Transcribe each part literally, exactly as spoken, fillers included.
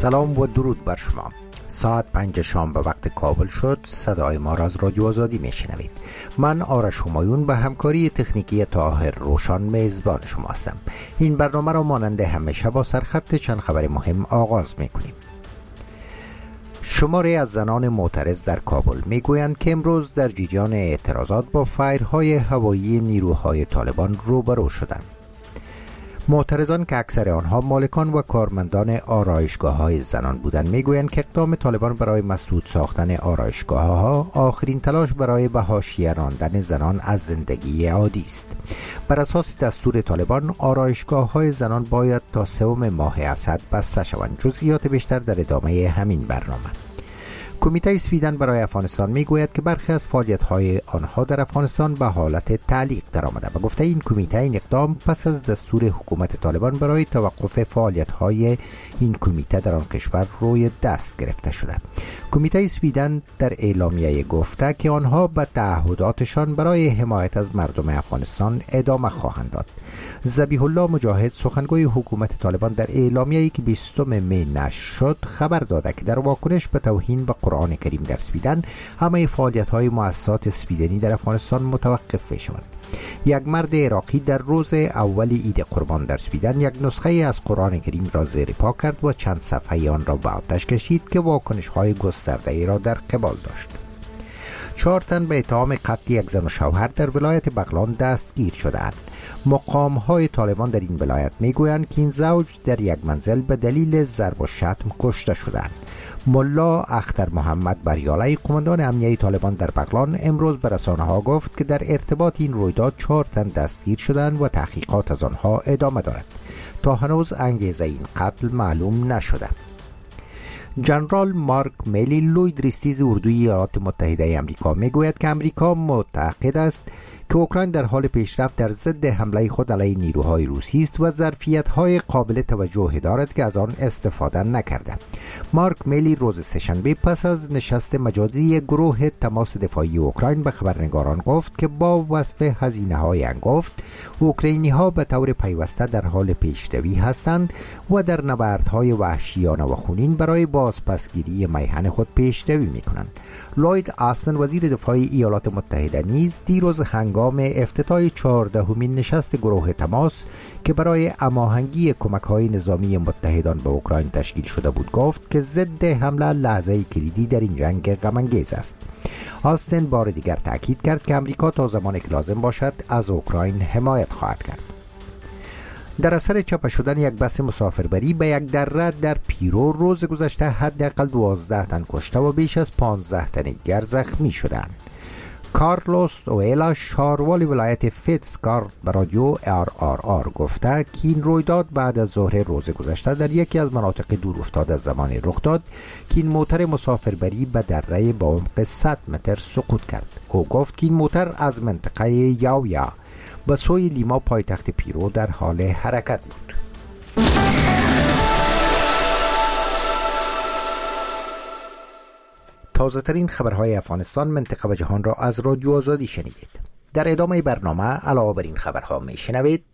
سلام و درود بر شما. ساعت پنج شام به وقت کابل شد. صدای ما را از رادیو آزادی میشنوید. من آرش همایون به همکاری تکنیکی طاهر روشان میزبان شما هستم. این برنامه را مانند همیشه با سرخط چند خبر مهم آغاز میکنیم. شماری از زنان معترض در کابل میگویند که امروز در جریان اعتراضات با فایرهای هوایی نیروهای طالبان روبرو شدند. معترضان که اکثر آنها مالکان و کارمندان آرایشگاه‌های زنان بودند میگویند که اقدام طالبان برای مسدود ساختن آرایشگاه‌ها آخرین تلاش برای به حاشیه راندن زنان از زندگی عادی است. بر اساس دستور طالبان آرایشگاه‌های زنان باید تا سوم ماه اسد بسته شوند. جزئیات بیشتر در ادامه همین برنامه. کمیته سویدن برای افغانستان میگوید که برخی از فعالیت‌های آنها در افغانستان به حالت تعلیق درآمده و گفته این کمیته این اقدام پس از دستور حکومت طالبان برای توقف فعالیت‌های این کمیته در آن کشور روی دست گرفته شده. کمیته سویدن در اعلامیه گفته که آنها به تعهداتشان برای حمایت از مردم افغانستان ادامه خواهند داد. ذبیح الله مجاهد سخنگوی حکومت طالبان در اعلامیه‌ای که بیستم می نشر شد خبر داده که در واکنش به توهین به قرآن کریم در سویدن همه فعالیت‌های مؤسسات سویدنی در افغانستان متوقف می‌شوند. یک مرد عراقی در روز اول عید قربان در سویدن یک نسخه از قرآن کریم را زیر پا کرد و چند صفحه آن را به آتش کشید که واکنش‌های گسترده‌ای را در قبال داشت. چهار تن به اتهام قتل یک زن و شوهر در ولایت بغلان دستگیر شدند. مقام‌های طالبان در این ولایت میگویند که این زوج در یک منزل به دلیل ضرب و شتم کشته شدند. ملا اختر محمد بریالی قماندان امنیه طالبان در بغلان امروز به رسانه‌ها گفت که در ارتباط این رویداد چهار تن دستگیر شدند و تحقیقات از آنها ادامه دارد. تا هنوز انگیزه این قتل معلوم نشده. جنرال مارک میلی لوی دریستیز اردوی ایالات متحده آمریکا میگوید که آمریکا معتقد است که اوکراین در حال پیشرفت در ضد حمله خود علیه نیروهای روسی است و ظرفیت‌های قابل توجهی دارد که از آن استفاده نکرده. مارک میلی روز سه‌شنبه پس از نشست مجازی گروه تماس دفاعی اوکراین به خبرنگاران گفت که با وصف هزینه‌های انگفت اوکراینی‌ها به طور پیوسته در حال پیشروی هستند و در نبردهای وحشیانه و خونین برای بازپسگیری میهن خود پیشروی می‌کنند. لوید آستن وزیر دفاع ایالات متحده نیز دیروز هنگام افتتاح چهاردهمین نشست گروه تماس که برای هماهنگی کمک‌های نظامی متحدان به اوکراین تشکیل شده بود گفت که ضد حمله لحظه کلیدی در این جنگ غم‌انگیز است. آستن بار دیگر تاکید کرد که آمریکا تا زمانی که لازم باشد از اوکراین حمایت خواهد کرد. در اثر چاپ شدن یک بس مسافربری به یک دره در پیرو روز گذشته حداقل دوازده تن کشته و بیش از پانزده تن دیگر زخمی شدند. کارلوس اویلا شاروال ولایت فیتزگارد به رادیو آر آر آر گفته که این رویداد بعد از ظهر روز گذشته در یکی از مناطق دور افتاده زمانی رخ داد که این موتر مسافربری به دره با عمق صد متر سقوط کرد. او گفت که این موتر از منطقه یاویا به سوی لیما پایتخت پیرو در حال حرکت بود. تازه ترین خبرهای افغانستان، منطقه و جهان را از رادیو آزادی شنیدید. در ادامه برنامه علاوه بر این خبرها می شنوید: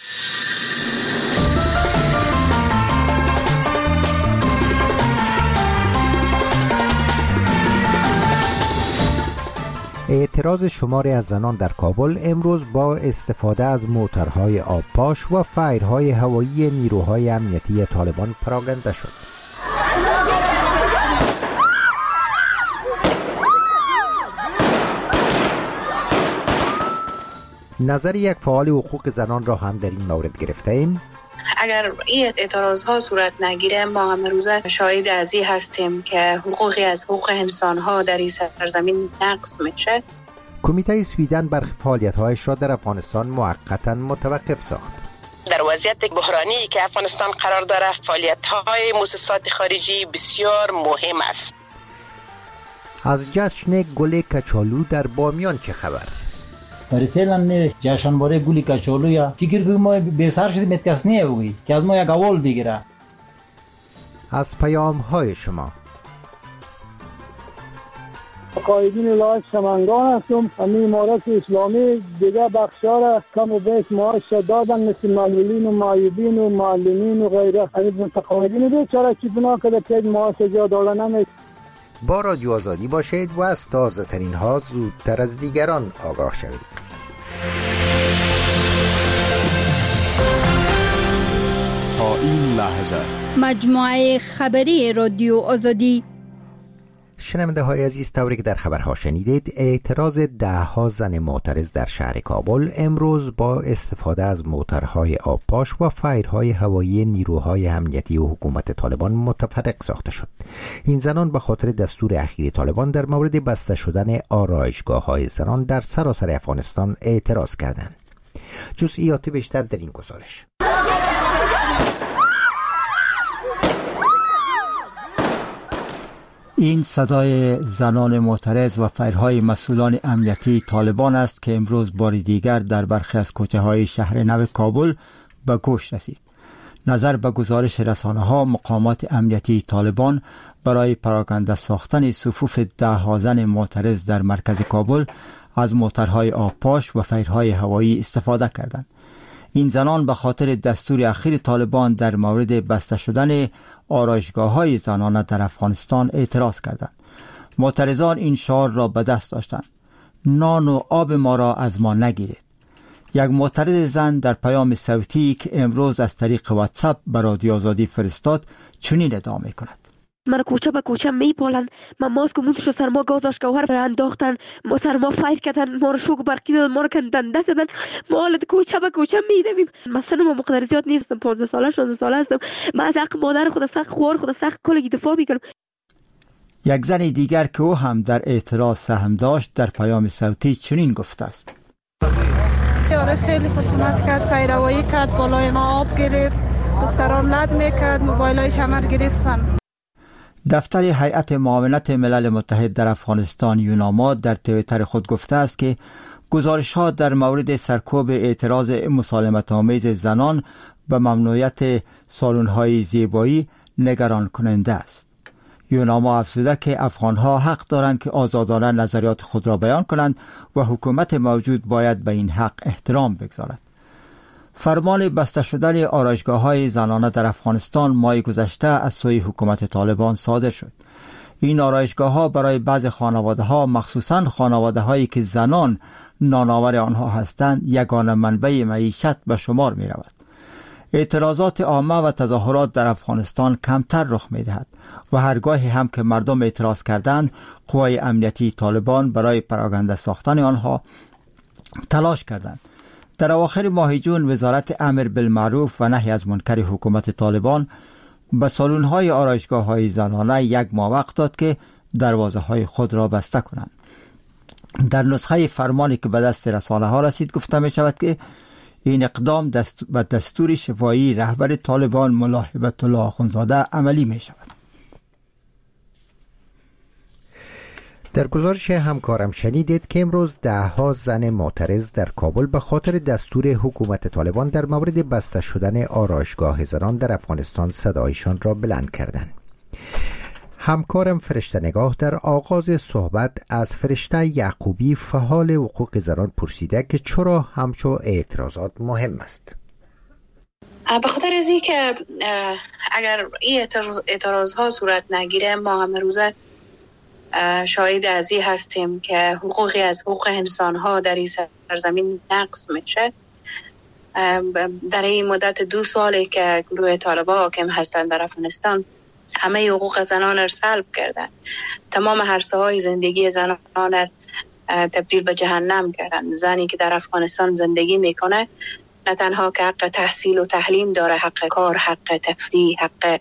اعتراض شماری از زنان در کابل امروز با استفاده از موترهای آبپاش و فایرهای هوایی نیروهای امنیتی طالبان پراکنده شد. نظر یک فعال حقوق زنان را هم در این مورد گرفته ایم. اگر این اعتراض ها صورت نگیره ما همه روزه شاهد از این هستیم که حقوقی از حقوق انسان ها در این سرزمین نقض میشه. کمیته سویدن برخی فعالیت‌هایش را در افغانستان موقتا متوقف ساخت. در وضعیت بحرانی که افغانستان قرار داره فعالیت‌های مؤسسات خارجی بسیار مهم است. از جشن گل کچالو در بامیان چه خبر؟ برای فعلا جشنواره گل کچالو یا فکر کنم ما به سر شدیم کس نیوگی که از ما یک اول بگیره. از پیام های شما. قایدین ولایت سمنگان هستم. همین امارت اسلامی دیگه بخشار کم و بیش معاش دادن، مثل معلولین و معیوبین و معلمین و غیره. همین متقاعدین بیچاره که بنا کرده که معاش جا دادن نمی. با رادیو آزادی باشید و از تازه ترین ها زودتر از دیگران آگاه شوید. تا این لحظه مجموعه خبری رادیو آزادی. شنونده های عزیز، طوری که در خبرها شنیدید، اعتراض ده ها زن معترض در شهر کابل امروز با استفاده از موترهای آبپاش و فایرهای هوایی نیروهای امنیتی و حکومت طالبان متفرق ساخته شد. این زنان به خاطر دستور اخیر طالبان در مورد بسته شدن آرایشگاه‌های زنان در سراسر افغانستان اعتراض کردند. جزئیات بیشتر در این گزارش. این صدای زنان معترض و فایرهای مسئولان امنیتی طالبان است که امروز بار دیگر در برخی از کوچه‌های شهر نو کابل به گوش رسید. نظر به گزارش رسانه‌ها، مقامات امنیتی طالبان برای پراکنده ساختن صفوف ده ها زن معترض در مرکز کابل از موترهای آبپاش و فایرهای هوایی استفاده کردند. این زنان به خاطر دستور اخیر طالبان در مورد بسته شدن آرایشگاه‌های زنانه در افغانستان اعتراض کردند. معترضان این شعار را به دست داشتند: نان و آب ما را از ما نگیرید. یک معترض زن در پیام صوتی که امروز از طریق واتساپ به رادیو آزادی فرستاد چنین ادعا می‌کند: من کوچه به کوچه میپالن، من ماسک و موزش رو سر ما گازش گوهر انداختن، ما سر ما فایر کردن، ما رو شوک برقی دادن، ما رو کندن دست دادن، ما حالت کوچه به کوچه میدویم. مثلا ما مقدر زیاد نیستم، پانزده ساله شانزده ساله هستم. من از حق مادر خود سخت خوار خود سخت کلگی دفاع میکنم. یک زن دیگر که او هم در اعتراض سهم داشت در پیام صوتی چنین گفته است: سیاره خیلی خوشمت کرد، پیروایی کرد، بالای ما آب گرفت، دختران لد میکرد، موبایلایش همه گرفتن. دفتر هیئت معاونت ملل متحد در افغانستان یوناما در توییتر خود گفته است که گزارش‌ها در مورد سرکوب اعتراض مسالمت آمیز زنان به ممنوعیت سالن‌های زیبایی نگران کننده است. یوناما افزوده که افغان‌ها حق دارند که آزادانه نظریات خود را بیان کنند و حکومت موجود باید به این حق احترام بگذارد. فرمان بسته شدن آرایشگاه‌های زنانه در افغانستان ماه گذشته از سوی حکومت طالبان صادر شد. این آرایشگاه‌ها برای بعض خانواده‌ها، مخصوصاً خانواده‌هایی که زنان نانآور آنها هستند، یگانه منبع معیشت به شمار می‌رود. اعتراضات عامه و تظاهرات در افغانستان کمتر رخ می‌دهد و هرگاهی هم که مردم اعتراض کردند، قوای امنیتی طالبان برای پراکنده ساختن آنها تلاش کردند. در اواخر ماه جون وزارت امر بالمعروف و نهی از منکر حکومت طالبان به سالن‌های آرایشگاه‌های زنانه یک ماه وقت داد که دروازه‌های خود را بسته کنند. در نسخه فرمانی که به دست رسانه‌ها رسید گفته می شود که این اقدام دست به دستور شفاهی رهبر طالبان ملا هیبت الله آخوندزاده عملی می شود. در گزارش همکارم شنیدید که امروز ده ها زن معترض در کابل به خاطر دستور حکومت طالبان در مورد بسته شدن آرایشگاه زنان در افغانستان صدایشان را بلند کردند. همکارم فرشته نگاه در آغاز صحبت از فرشته یعقوبی فعال حقوق زنان پرسیده که چرا همچو اعتراضات مهم است. به خاطر از این که اگر این اعتراض ها صورت نگیره، ما همه روزه شاهد از این هستیم که حقوقی از حقوق انسان ها در این سرزمین نقض میشه. در این مدت دو سالی که گروه طالبان حاکم هستند در افغانستان، همه حقوق زنان را سلب کردند. تمام عرصه های زندگی زنان را تبدیل به جهنم کردند. زنی که در افغانستان زندگی میکنه نه تنها که حق تحصیل و تعلیم داره، حق کار، حق تفریح، حق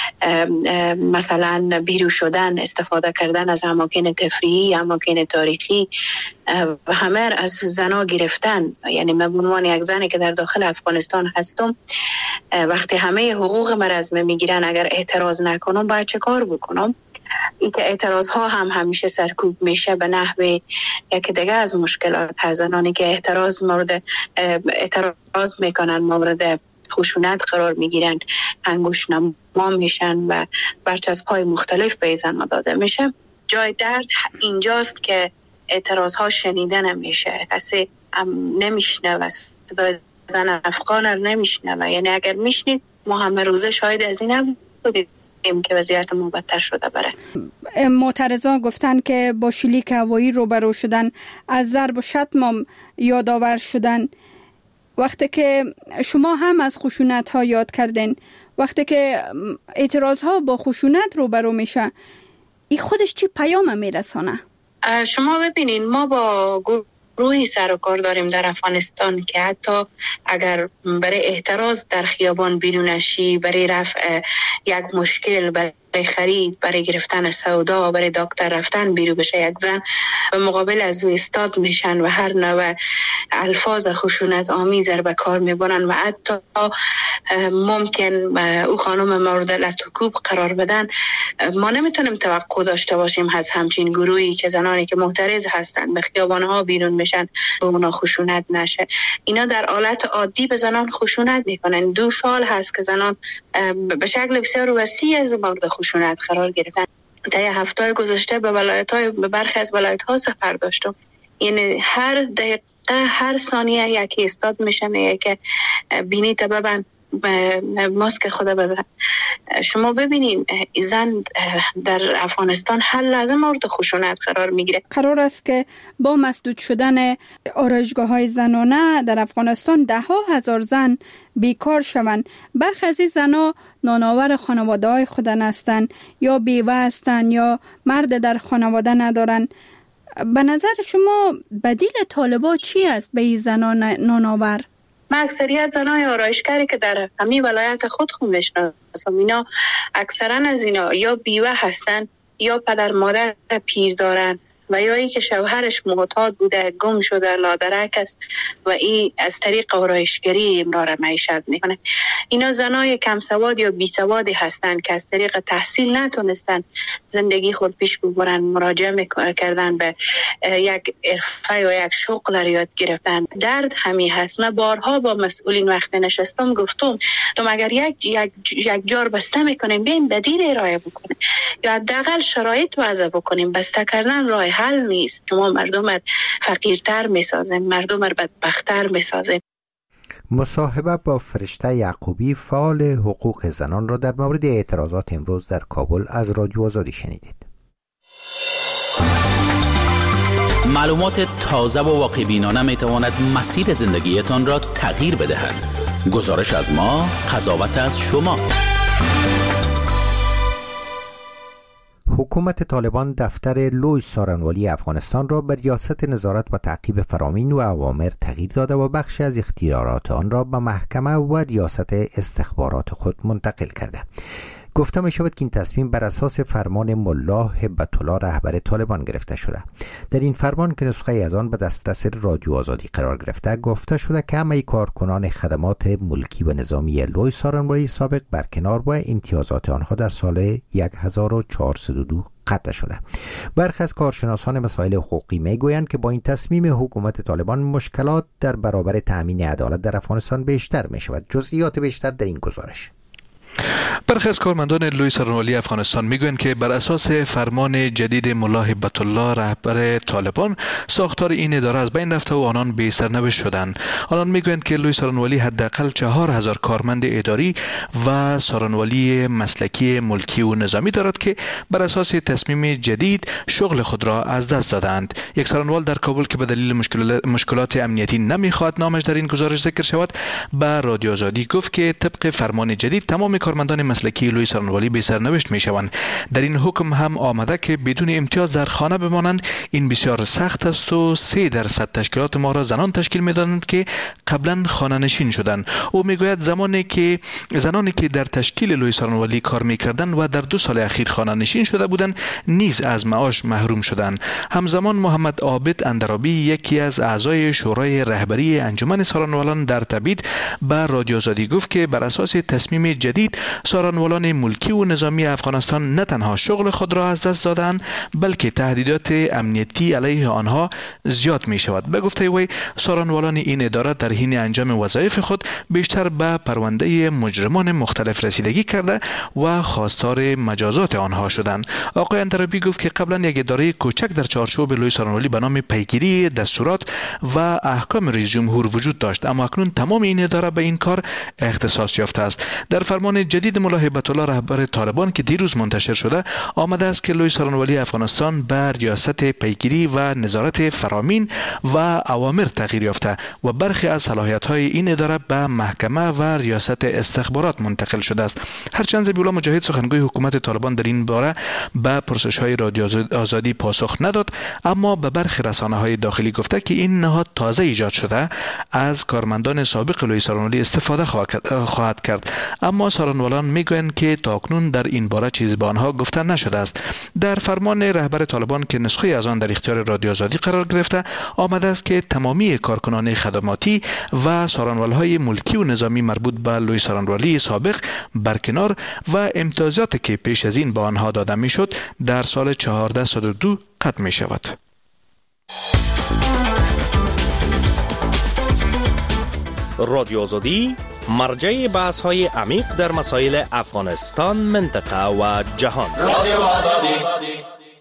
مثلا بیرون شدن، استفاده کردن از اماکن تفریحی، اماکن تاریخی و همه از زنها گرفتن. یعنی من به عنوان یک زنی که در داخل افغانستان هستم، وقتی همه حقوق من از من میگیرن، اگر اعتراض نکنم باید چه کار بکنم؟ ای که اعتراض ها هم همیشه سرکوب میشه به نحو یکی دیگه از مشکلات هست. زنانی که اعتراض مورد اعتراض میکنن مورد خشونت قرار میگیرن، انگوش نما میشن و برچسب های مختلف به زنها داده میشه. جای درد اینجاست که اعتراض ها شنیده نمیشه، کسی نمیشنوه، زن افغان رو نمیشنوه. یعنی اگر میشنید ما همه روزه شاید از این هم بودیم که وضعیت ما بدتر شده بره. معترضان گفتن که با شلیک هوایی روبرو شدن، از ضرب و شتم یادآور شدن. وقتی که شما هم از خشونت ها یاد کردین، وقتی که اعتراض ها با خشونت روبرو میشه، این خودش چی پیام میرسانه؟ شما ببینین ما با گروهی سر و کار داریم در افغانستان که حتی اگر برای اعتراض در خیابان بیرون نشی، برای رفع یک مشکل، برای خرید، برای گرفتن سودا، برای دکتر رفتن بیرون بشه یک زن، به مقابل از او استاد میشن و هر نوع الفاظ خشونت آمیز به کار میبرن و حتی ممکن او خانم مورد لطکوب قرار بدن. ما نمیتونیم توقع داشته باشیم از همچین گروهی که زنانی که معترض هستند به خیابانها بیرون میشن به اونا خشونت نشه. اینا در حالت عادی به زنان خشونت میکنن. دو سال هست که زنان به شکل بسیار وسیع از مورد خشونت قرار گرفتن. طی هفته گذشته به ولایت‌های به برخی از ولایت‌ها سفر داشتم. یعنی هر دقیقه هر ثانیه یکی استاد میشه میگه که بینی تا ببند، ماسک خدا بزن. شما ببینین زن در افغانستان هر لحظه مورد خشونت قرار میگیره. قرار است که با مسدود شدن آرایشگاه‌های زنانه در افغانستان ده ها هزار زن بیکار شوند. برخی از این زنها نانآور خانواده‌های خودن هستند یا بیوه هستند یا مرد در خانواده ندارند. به نظر شما بدیل طالبان چی است به این زنان نانآور؟ ما اکثریت زنای آرایشگری که در همین ولایت خود خود میشناسم، اینا اکثرا از اینا یا بیوه هستن یا پدر مادر پیر دارن و یا ای که شوهرش معتاد بوده گم شده لادرک است و این از طریق آرایشگری امرار معیشت میکنه. اینا زنای کم سواد یا بی سوادی هستند که از طریق تحصیل نتونستن زندگی خود پیش ببرن، مراجعه کردن به یک حرفه یا یک شغل یاد گرفتن. درد همی هست. من بارها با مسئولین وقت نشستم گفتم تو اگر یک یک یک جار بسته میکنیم بیایم بدیل ارائه بکنیم یا حداقل شرایط وضع بکنیم. بسته کردن راه حل نیست. شما مردم را فقیرتر میسازیم، مردم را بدبختتر میسازیم. مصاحبه با فرشته یعقوبی فعال حقوق زنان را در مورد اعتراضات امروز در کابل از رادیو آزادی شنیدید. معلومات تازه و واقع بینانه می تواند مسیر زندگیتان را تغییر بدهد. گزارش از ما، قضاوت از شما. حکومت طالبان دفتر لوی سارنوالی افغانستان را به ریاست نظارت و تعقیب فرامین و اوامر تغییر داده و بخشی از اختیارات آن را به محکمه و ریاست استخبارات خود منتقل کرده. گفته می شود که این تصمیم بر اساس فرمان ملا هبت الله رهبر طالبان گرفته شده. در این فرمان که نسخه از آن به دسترس رادیو آزادی قرار گرفته، گفته شده که همه کارکنان خدمات ملکی و نظامی لوی سارنوالی سابق برکنار با امتیازات آنها در سال هزار و چهارصد و دو قطع شده. برخی از کارشناسان مسائل حقوقی میگویند که با این تصمیم حکومت طالبان مشکلات در برابر تامین عدالت در افغانستان بیشتر می شود. جزئیات بیشتر در این گزارش. برخی از کارمندان لوی سارنوالی افغانستان میگویند که بر اساس فرمان جدید ملا هبت الله رهبر طالبان ساختار این اداره از بین رفته و آنان بی سرنوشت شدند. آنان میگویند که لوی سارنوالی حداقل چهار هزار کارمند اداری و سارنوالی مسلکی ملکی و نظامی دارد که بر اساس تصمیم جدید شغل خود را از دست دادند. یک سارنوال در کابل که به دلیل مشکلات امنیتی نمیخواهد نامش در این گزارش ذکر شود، به رادیو آزادی گفت که طبق فرمان جدید تمام کارمندان مسلکی لوی سارنوالی بی سرنوشت می شوند. در این حکم هم آمده که بدون امتیاز در خانه بمانند. این بسیار سخت است و سه درصد تشکیلات ما را زنان تشکیل می دادند که قبلا خانه نشین شدند. او می گوید زمانی که زنانی که در تشکیل لوی سارنوالی کار می کردند و در دو سال اخیر خانه نشین شده بودند نیز از معاش محروم شدند. همزمان محمد عابد اندرابی، یکی از اعضای شورای رهبری انجمن سارنوالان در تبعید، به رادیو آزادی گفت که بر اساس تصمیم جدید سارنوالان ملکی و نظامی افغانستان نه تنها شغل خود را از دست دادند بلکه تهدیدات امنیتی علیه آنها زیاد می شود. به گفته وی سارنوالان این اداره در حین انجام وظایف خود بیشتر به پرونده مجرمان مختلف رسیدگی کرده و خواستار مجازات آنها شدند. آقای اندرابی گفت که قبلا یک اداره کوچک در چارچوب لوی سارنوالی به نام پیگیری دستورات و احکام رئیس جمهور وجود داشت، اما اکنون تمام این اداره به این کار اختصاص یافته است. در فرمان جدید ملا هیبت الله رهبر طالبان که دیروز منتشر شده آمده است که لوی سارنوالی افغانستان بر ریاست پیگیری و نظارت فرامین و اوامر تغییر یافته و برخی از صلاحیت‌های این اداره به محکمه و ریاست استخبارات منتقل شده است. هرچند ذبیح‌الله مجاهد سخنگوی حکومت طالبان در این باره به پرسش‌های رادیو آزادی پاسخ نداد، اما به برخی رسانه‌های داخلی گفته که این نهاد تازه ایجاد شده از کارمندان سابق لوی سارنوالی استفاده خواهد کرد، اما سارنوالان میگویند که تاکنون در این باره چیزی به آنها گفته نشده است. در فرمان رهبر طالبان که نسخه از آن در اختیار رادیو آزادی قرار گرفته آمده است که تمامی کارکنان خدماتی و سارنوالهای ملکی و نظامی مربوط به لوی سارنوالی سابق برکنار و امتیازاتی که پیش از این به آنها داده میشد در سال چهارده صد و دو قطع می شود. رادیو آزادی مرجع بحث های عمیق در مسائل افغانستان، منطقه و جهان. رادیو آزادی.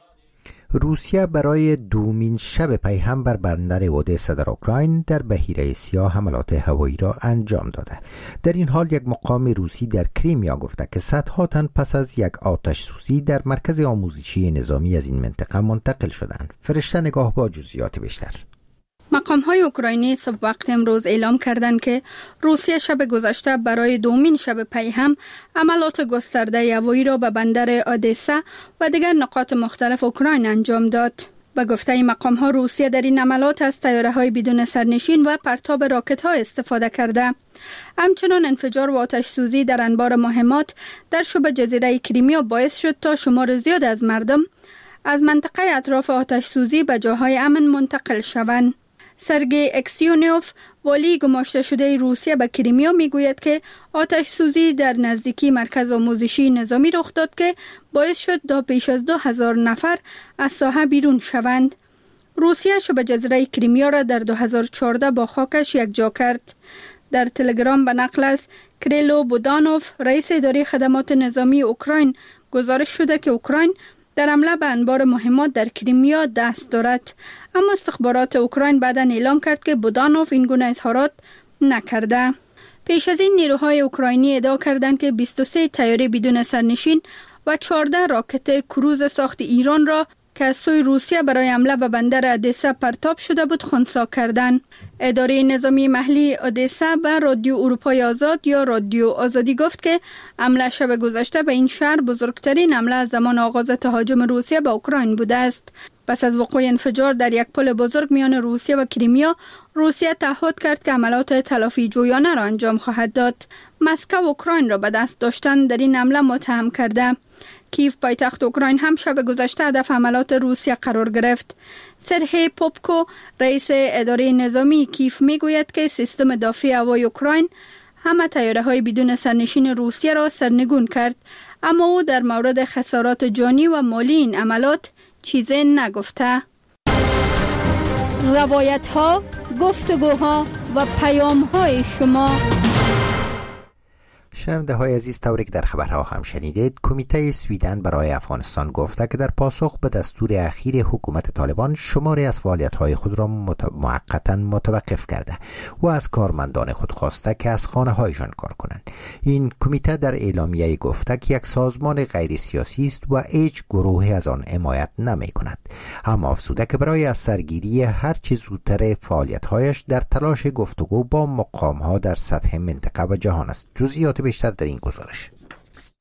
روسیه برای دومین شب پی هم بر بندر اودسا در اوکراین در بحیره سیاه حملات هوایی را انجام داده. در این حال یک مقام روسی در کریمیا گفته که صدها تن پس از یک آتش سوزی در مرکز آموزشی نظامی از این منطقه منتقل شدند. فرشته نگاه با جزئیات بیشتر. مقام های اوکراینی صبح وقت امروز اعلام کردند که روسیه شب گذشته برای دومین شب پی هم عملات گسترده هوایی را به بندر اودسا و دیگر نقاط مختلف اوکراین انجام داد. به گفته مقام ها روسیه در این عملات از طیاره های بدون سرنشین و پرتاب راکت ها استفاده کرده. همچنان انفجار و آتش سوزی در انبار مهمات در شبه جزیره کریمیا باعث شد تا شمار زیاد از مردم از منطقه اطراف آتش سوزی به جاهای امن منتقل شوند. سرگئی اکسیونوف والی گماشته شده روسیه به کریمیا میگوید که آتش سوزی در نزدیکی مرکز آموزشی نظامی رخ داد که باعث شد تا بیش از دو هزار نفر از ساحه بیرون شوند. روسیه شبه جزیره کریمیا را در دو هزار و چهارده با خاکش یک جا کرد. در تلگرام به نقل از کریلو بودانوف رئیس اداره خدمات نظامی اوکراین گزارش شده که اوکراین در حمله به انبار مهمات در کریمیا دست دارد، اما استخبارات اوکراین بعداً اعلام کرد که بودانوف این گونه اظهارات نکرده. پیش از این نیروهای اوکراینی ادعا کردند که بیست و سه طیاره بدون سرنشین و چهارده راکت کروز ساخت ایران را که از سوی روسیه برای حمله به بندر اودسا پرتاب شده بود خنثی کردند. اداره نظامی محلی اودسا به رادیو اروپای آزاد یا رادیو آزادی گفت که حمله شب گذشته به این شهر بزرگترین حمله از زمان آغاز تهاجم روسیه به اوکراین بوده است. پس از وقوع انفجار در یک پل بزرگ میان روسیه و کریمیا، روسیه تعهد کرد که عملات تلافی جویانه را انجام خواهد داد. مسکو اوکراین را به دست داشتن در این حمله متهم کرده. کیف پایتخت اوکراین هم شب گذشته هدف حملات روسیه قرار گرفت. سرهی پوپکو رئیس اداره نظامی کیف میگوید که سیستم دفاعی هوایی اوکراین همه طیاره‌های بدون سرنشین روسیه را سرنگون کرد، اما او در مورد خسارات جانی و مالی این عملات چیزی نگفته. روایت‌ها، گفتگوها و پیام‌های شما. شنونده های عزیز، طوری که در خبرها هم شنیدید، کمیته سویدن برای افغانستان گفته که در پاسخ به دستور اخیر حکومت طالبان شماری از فعالیت های خود را موقتا متوقف کرده و از کارمندان خود خواسته که از خانه هایشان کار کنند. این کمیته در اعلامیه گفته که یک سازمان غیر سیاسی است و هیچ گروهی از آن حمایت نمی کند، اما افزوده که برای از سرگیری هر چه زودتر فعالیت هایش در تلاش گفتگو با مقام ها در سطح منطقه و جهان است. جزئیات بیشتر در این گزارش.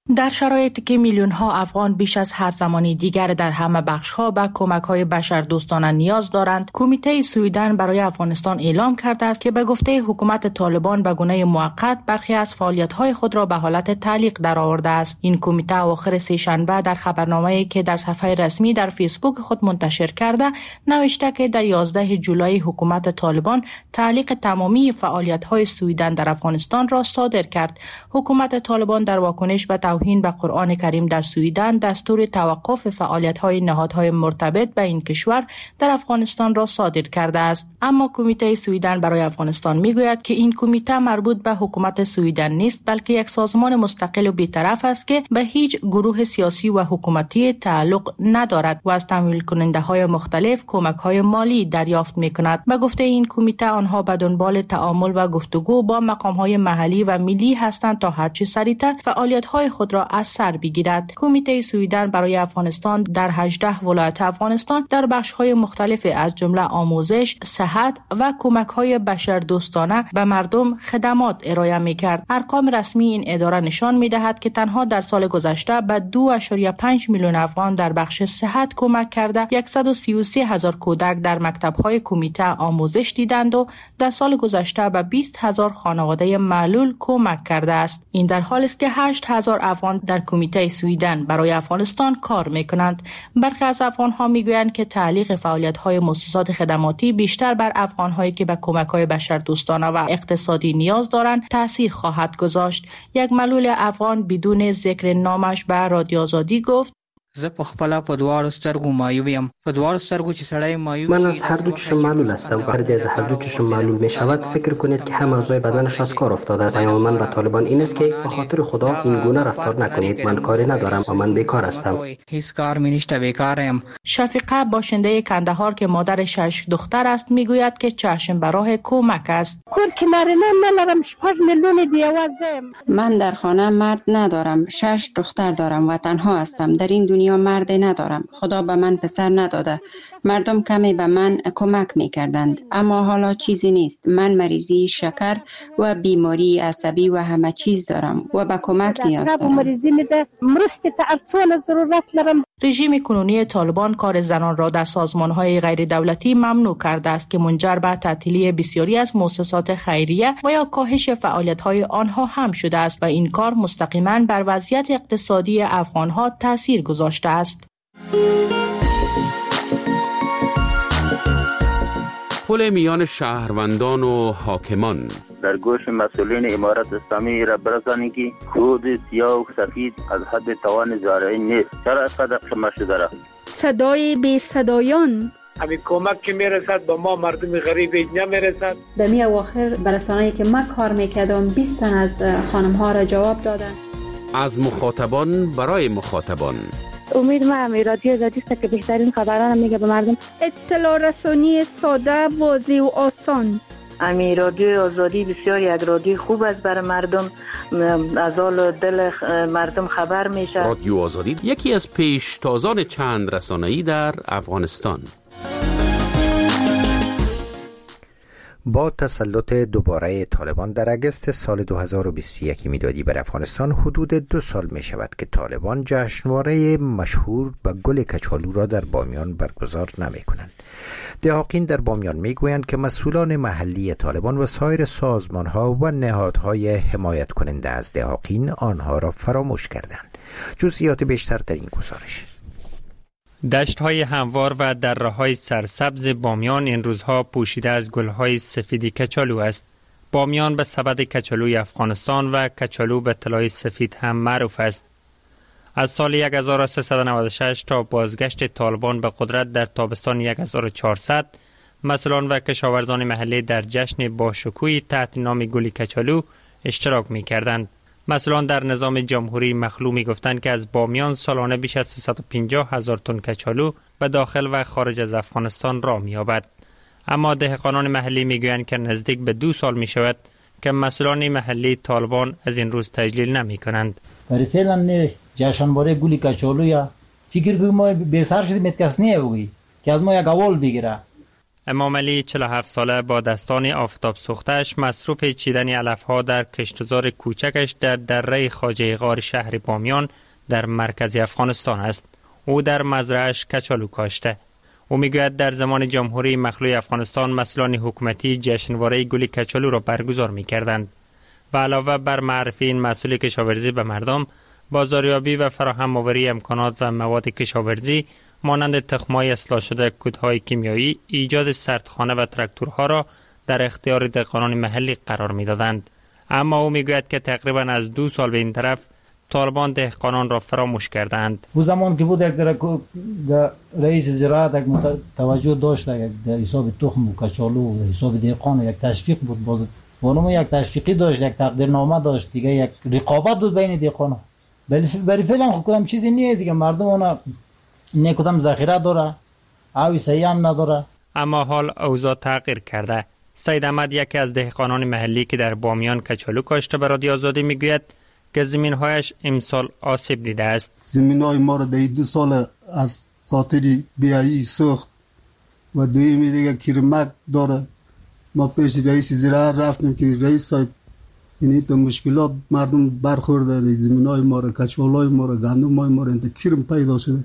در شرایطی که میلیون ها افغان بیش از هر زمانی دیگر در همه بخش ها به کمک های بشردوستانه نیاز دارند، کمیته سویدن برای افغانستان اعلام کرده است که به گفته حکومت طالبان به گونه موقت برخی از فعالیت های خود را به حالت تعلیق درآورده است. این کمیته آخر سه شنبه در خبرنامه‌ای که در صفحه رسمی در فیسبوک خود منتشر کرده نوشته که در یازده جولای حکومت طالبان تعلیق تمامی فعالیت های سویدن در افغانستان را صادر کرد. حکومت طالبان در واکنش به توهین به قرآن کریم در سویدن دستور توقف فعالیت‌های نهادهای مرتبط به این کشور در افغانستان را صادر کرده است. اما کمیته سویدن برای افغانستان میگوید که این کمیته مربوط به حکومت سویدن نیست، بلکه یک سازمان مستقل و بی‌طرف است که به هیچ گروه سیاسی و حکومتی تعلق ندارد و از تمویل کننده های مختلف کمک های مالی دریافت میکند. به گفته این کمیته آنها به دنبال تعامل و گفتگو با مقام های محلی و ملی هستند تا هرچه سریعتر فعالیت های خود را از سر بگیرد. کمیته سویدن برای افغانستان در هجده ولایت افغانستان در بخش‌های مختلف از جمله آموزش، صحت و کمک‌های بشردوستانه به مردم خدمات ارائه می‌کرد. ارقام رسمی این اداره نشان می‌دهد که تنها در سال گذشته به دو ممیز پنج میلیون افغان در بخش صحت کمک کرده، صد و سی و سه هزار کودک در مکتب‌های کمیته آموزش دیدند و در سال گذشته به بیست هزار خانواده معلول کمک کرده است. این در حالی است که هشت هزار افغان در کمیته سویدن برای افغانستان کار میکنند. برخی از افغانها میگویند که تعلیق فعالیت‌های مؤسسات خدماتی بیشتر بر افغان‌هایی که به کمک‌های بشردوستانه و اقتصادی نیاز دارند تأثیر خواهد گذاشت. یک معلول افغان بدون ذکر نامش به رادیو آزادی گفت: زه په خپل په دوار سترګو مایوب یم په دوار سترګو چې سړی مایوب من از هر دو چشم معلول هستم. فردی از هر دو چشم معلول می شود فکر کنید که همه اعضای بدنش از کار افتاده است. پیام من به طالبان این است که به خاطر خدا این گونه رفتار نکنید. من کاری ندارم و من بیکار هستم. هیچ کار می نشته، بیکارم. شفیقه باشنده کندهار که مادر شش دختر است میگوید که چشم به راه کمک است. کور که مرنه ندارم، شش میلیون دیوازم. من در خانه مرد ندارم، شش دختر دارم و تنها هستم. در این دنیا مرد ندارم. خدا به من پسر نداده. مردم کمی به من کمک میکردند، اما حالا چیزی نیست. من مریضی شکر و بیماری عصبی و همه چیز دارم و به کمک نیاز دارم. رژیم کنونی طالبان کار زنان را در سازمان‌های غیر دولتی ممنوع کرده است که منجر به تعطیلی بسیاری از مؤسسات خیریه و یا کاهش فعالیت‌های آنها هم شده است و این کار مستقیما بر وضعیت اقتصادی افغان‌ها تاثیر گذاشته است. پل میان شهروندان و حاکمان در گوش مسئولین امارت اسلامی را برسانید که خود سیاه و سفید از حد توان زارعی نیست. چرا اینقدر شما شده را؟ صدای بی صدایان همین کمک که میرسد به ما مردم غریب نمیرسد. در می اواخر برسانه‌ای که من کار میکردم بیست تن از خانم ها را جواب دادن. از مخاطبان برای مخاطبان. امید ما هم رادیو آزادی است که بهترین خبران میگه به مردم. اطلاع رسانی ساده، واضح و آسان. امی رادیو آزادی بسیار یک رادیو خوب است برای مردم، از حال دل مردم خبر میشه. رادیو آزادی یکی از پیشتازان چند رسانه‌ای در افغانستان. با تسلط دوباره طالبان در اگست سال دو هزار و بیست و یک میلادی بر افغانستان حدود دو سال می شود که طالبان جشنواره مشهور به گل کچالو را در بامیان برگزار نمی کنند. دهاقین در بامیان می گویند که مسئولان محلی طالبان و سایر سازمان ها و نهادهای حمایت کننده از دهاقین آنها را فراموش کردند. جزئیات بیشتر در این گزارش. دشت‌های هموار و دره‌های سرسبز بامیان این روزها پوشیده از گل‌های سفید کچالو است. بامیان به سبد کچالوی افغانستان و کچالو به طلای سفید هم معروف است. از سال هزار و سیصد و نود و شش تا بازگشت طالبان به قدرت در تابستان هزار و چهارصد، مسئولان و کشاورزان محلی در جشن باشکوهی تحت نام گل کچالو اشتراک می‌کردند. مسئولان در نظام جمهوری مخلوع می گفتند که از بامیان سالانه بیش از سیصد و پنجاه هزار تن کچالو به داخل و خارج از افغانستان راه می یابد. اما دهقانان محلی می گویند که نزدیک به دو سال می شود که مسئولان محلی طالبان از این روز تجلیل نمی کنند. برای فعلا جشنواره گل کچالو یا فکر کنم ما به سر شدیم کس نیه بگی که از ما یک اول بگیره. امام علی چهل و هفت ساله با دستان آفتاب سوختش مصروف چیدن علفها در کشتزار کوچکش در دره خواجه غار شهر بامیان در مرکز افغانستان است. او در مزرعه‌اش کچالو کاشته. او میگوید در زمان جمهوری مخلوع افغانستان مسئولان حکومتی جشنواره گل کچالو را برگزار می‌کردند و علاوه بر معرفی این محصول کشاورزی به مردم، بازاریابی و فراهم آوری امکانات و مواد کشاورزی مانند تخم‌های اصلاح شده، کودهای کیمیایی، ایجاد سردخانه و تراکتورها را در اختیار دهقانان محلی قرار می‌دادند. اما او میگوید که تقریبا از دو سال به این طرف طالبان دهقانان را فراموش کردند. او زمان که بود یک ذره رئیس زراعت یک توجه داشت، یک در حساب تخم و کچالو و حساب دهقان یک تشویق بود، باز اونم یک تشویقی داشت، یک تقدیرنامه داشت، دیگه یک رقابت بود بین دهقانا. ولی برای فعلا خود کدام چیزی نیست دیگه، مردم اونا نه کدام ذخیره داره، آبی صحیح هم نداره. اما حال اوضاع تغییر کرده. سید احمد یکی از دهقانان محلی که در بامیان کچالو کاشته به رادیو آزادی میگوید که زمین‌هایش امسال آسیب دیده است. زمین‌های ما را در دو سال از خاطر بیایی سوخت و دویمی دیگه کیرمک داره. ما پیش رئیس زراعت رفتیم که رئیس صاحب یعنی تو مشکلات مردم برخورده، زمین‌های ما را، کچالوهای ما را، گندم‌های ما را انت کیرم پیدا شده.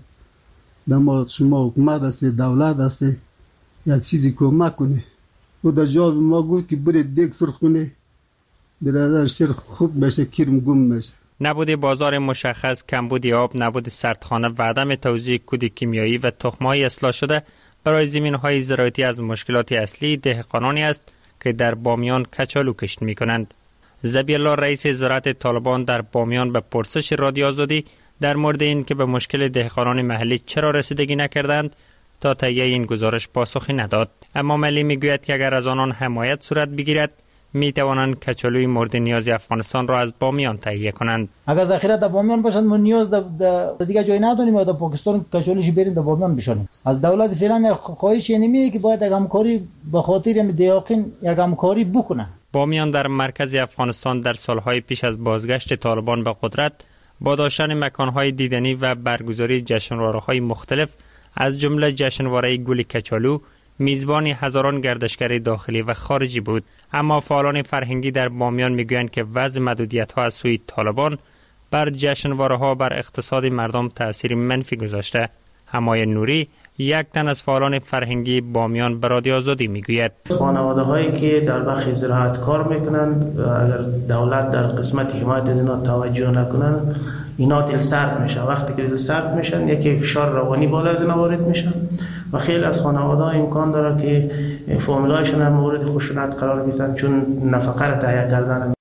دما شما حکومت است، دولت است، یک چیزی کمک کنه. او در جواب ما گفت که برید دیگ سرخ کنه، برادر شیر خوب بشه، کیرم گم بشه. نبود بازار مشخص، کمبود آب، نبود سردخانه و عدم توزیع کود کیمیایی و تخم‌های اصلاح شده برای زمین‌های زراعتی از مشکلات اصلی دهقانانی است که در بامیان کچالو کشت می‌کنند. ذبیح الله رئیس زراعت طالبان در بامیان به پرسش رادیو آزادی در مورد این که به مشکل دهقانان محلی چرا رسیدگی نکردند تا تهیه این گزارش پاسخی نداد. اما علی میگوید که اگر از آنان حمایت صورت بگیرد می توانند کچالوی مورد نیاز افغانستان را از بامیان تهیه کنند. اگر ذخیره در بامیان باشد ما نیاز در دیگه جای نداریم و در پاکستان کچالوش بریم در بامیان بشانیم. از دولت فعلا خواهش اینه که باید یک همکاری به خاطر دیاقین یک همکاری بکنه. بامیان در مرکز افغانستان در سالهای پیش از بازگشت طالبان به قدرت با داشتن مکانهای دیدنی و برگزاری جشنواره‌های مختلف از جمله جشنواره گل کچالو میزبان هزاران گردشگر داخلی و خارجی بود. اما فعالان فرهنگی در بامیان میگویند که وضع محدودیت‌ها از سوی طالبان بر جشنواره‌ها بر اقتصاد مردم تأثیر منفی گذاشته. حمای نوری یک تن از فعالان فرهنگی بامیان به رادیو آزادی میگوید خانواده‌هایی که در بخش زراعت کار میکنند اگر دولت در قسمت حمایت از اینا توجه نکنن اینا دل سرد میشه. وقتی که دل سرد میشن یکی فشار روانی بالا از اینا وارد میشن و خیلی از خانواده‌ها امکان داره که فامیلایشون در مورد خشونت قرار بگیرن چون نفقه را تهیه کردن.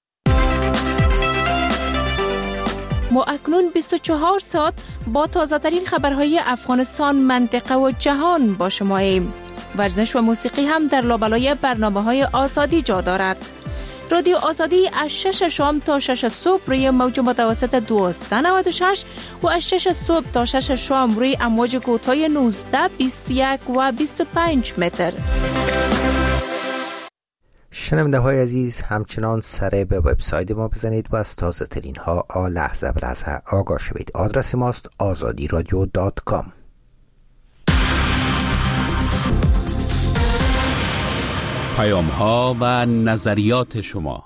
ما اکنون بیست و چهار ساعت با تازه ترین خبرهای افغانستان، منطقه و جهان با شما ایم. ورزش و موسیقی هم در لابلای برنامه‌های آزادی جا دارد. رادیو آزادی از شش شام تا شش صبح روی موج متوسط دویست و نود و شش و از شش صبح تا شش شام روی امواج کوتاه نوزده، بیست و یک و بیست و پنج متر. شنونده های عزیز، همچنان سر به وبسایت ما بزنید و از تازه ترین ها آ لحظه به لحظه آگاه شوید. آدرس ماست آزادی رادیو دات کام. پیام ها و نظریات شما.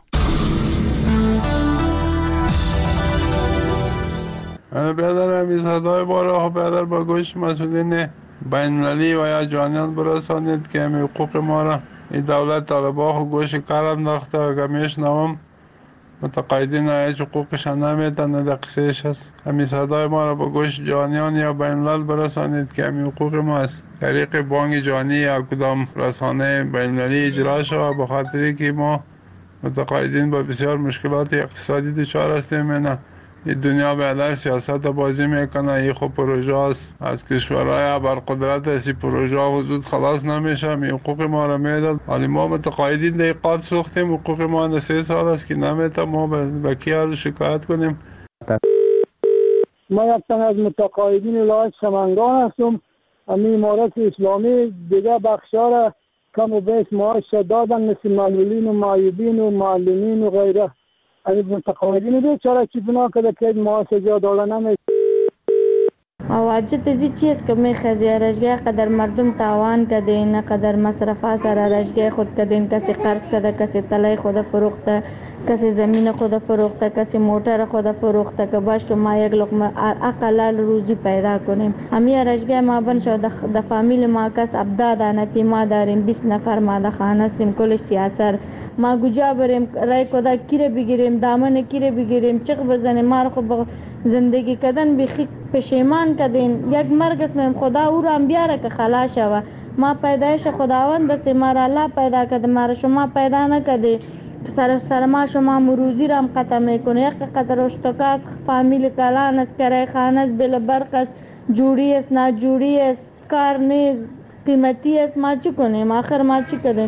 انا برادر همی صدای باره برادر با گوش مسئولین بین المللی و یا جانیان برسانید که همی حقوق ما را این دولت طالبان خو گوش کارم ناخته و گمیش نامم متقاعدین هیچ حقوقش نمیتن نه دقیقش هست. همی صدای ما را با گوش جانیان یا بین الملل برسانید که همی حقوق ما است. طریق بانک جانی یا کدام رسانه بین المللی اجرا شود به خاطری که ما متقاعدین با بسیار مشکلات اقتصادی دچار هستیم. نه این دنیا به علیه سیاست بازی میکنه. این خب پروژه است از کشورهای ابرقدرت است. این پروژه وجود خلاص نمیشه. این حقوق ما را میداد ولی ما متقاعدین دقیقات سوختیم. حقوق ما سه سال است که نمیتونیم ما به کی شکایت کنیم. ما یک تن از متقاعدین ولایت سمنگان هستم. امی امارت اسلامی دیگه بخشا را کم و بیش معاش دادن مثل معلولین و معیوبین و معلمین و غیره. اگه متقاعدین بیچاره چی بنا کرده که معاش جا داده نمیشه. واجد ازی چیز که میخوازی رشگاه قدر مردم تاوان کدین قدر مصرفا سر رشگاه خود کدین کسی قرض کده کسی طلای خود فروخته کسی زمین خود فروخته کسی موتر خود فروخته که باش که ما یک لقمه اقلال روزی پیدا کنیم. همی رشگاه ما بن شد د فامیل ما کس ابدا دانتی ما داریم بیست نفر ما د خانه استیم کلش سیاسر ما گوجا بریم رای کدا کیره بگیریم دامن کیره بگیریم چق بزنیم ما خو زندگی کردن بخی پشیمان کردین یک مرگ اسم خدا او را بیاره که خلاص شوه. ما پیدایش خداوند است ما را الله پیدا کرده ما را شما پیدا نکرده سر سر ما شما مروزی را هم قطع میکنه یک قطر اشتکاست فامیل کلان است کرای خانه است بل برق است جوری است ناجوری است کار نیست قیمتی است ما چی کنیم آخر ما چی کردیم.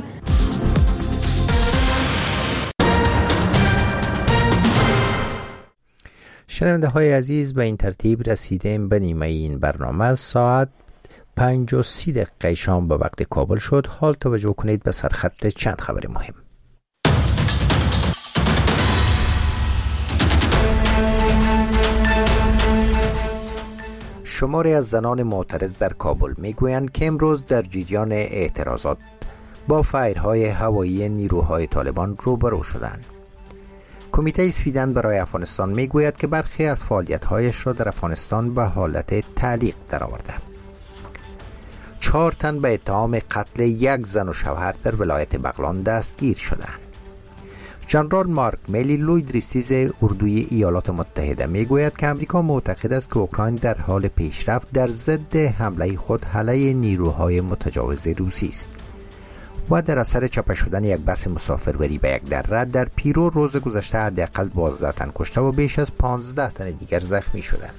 شنونده های عزیز به این ترتیب رسیدیم به نیمه این برنامه. ساعت پنج و سی دقیقه شام به وقت کابل شد. حال توجه کنید به سرخط چند خبر مهم. شماری از زنان معترض در کابل میگویند که امروز در جریان اعتراضات با فایرهای هوایی نیروهای طالبان روبرو شدند. کمیته سویدن برای افغانستان میگوید که برخی از فعالیت‌هایش را در افغانستان به حالت تعلیق درآورده. چهار تن به اتهام قتل یک زن و شوهر در ولایت بغلان دستگیر شدند. جنرال مارک میلی لوید ریستیز اردوی ایالات متحده میگوید که امریکا معتقد است که اوکراین در حال پیشرفت در ضد حمله خود علیه نیروهای متجاوز روسی است و در اثر چاپ شدن یک بس مسافربری به یک دره در پیرو روز گذشته حداقل دوازده تن کشته و بیش از پانزده تن دیگر زخمی شدند.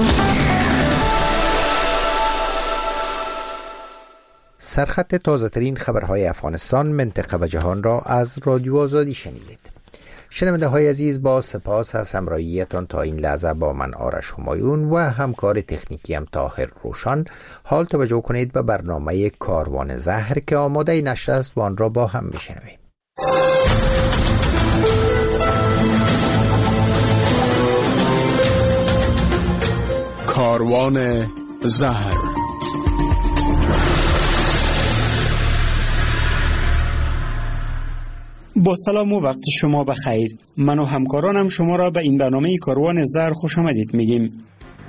سرخط تازه ترین خبرهای افغانستان، منطقه و جهان را از رادیو آزادی شنیدید. شنونده های عزیز، با سپاس از همراهیتان تا این لحظه با من آرش همایون و همکار تکنیکی هم طاهر روشان. حال توجه کنید به برنامه کاروان زهر که آماده نشر است و آن را با هم میشنویم. کاروان زهر. با سلام و وقت شما بخیر. من و همکارانم شما را به این برنامه کاروان زهر خوش آمدید میگیم.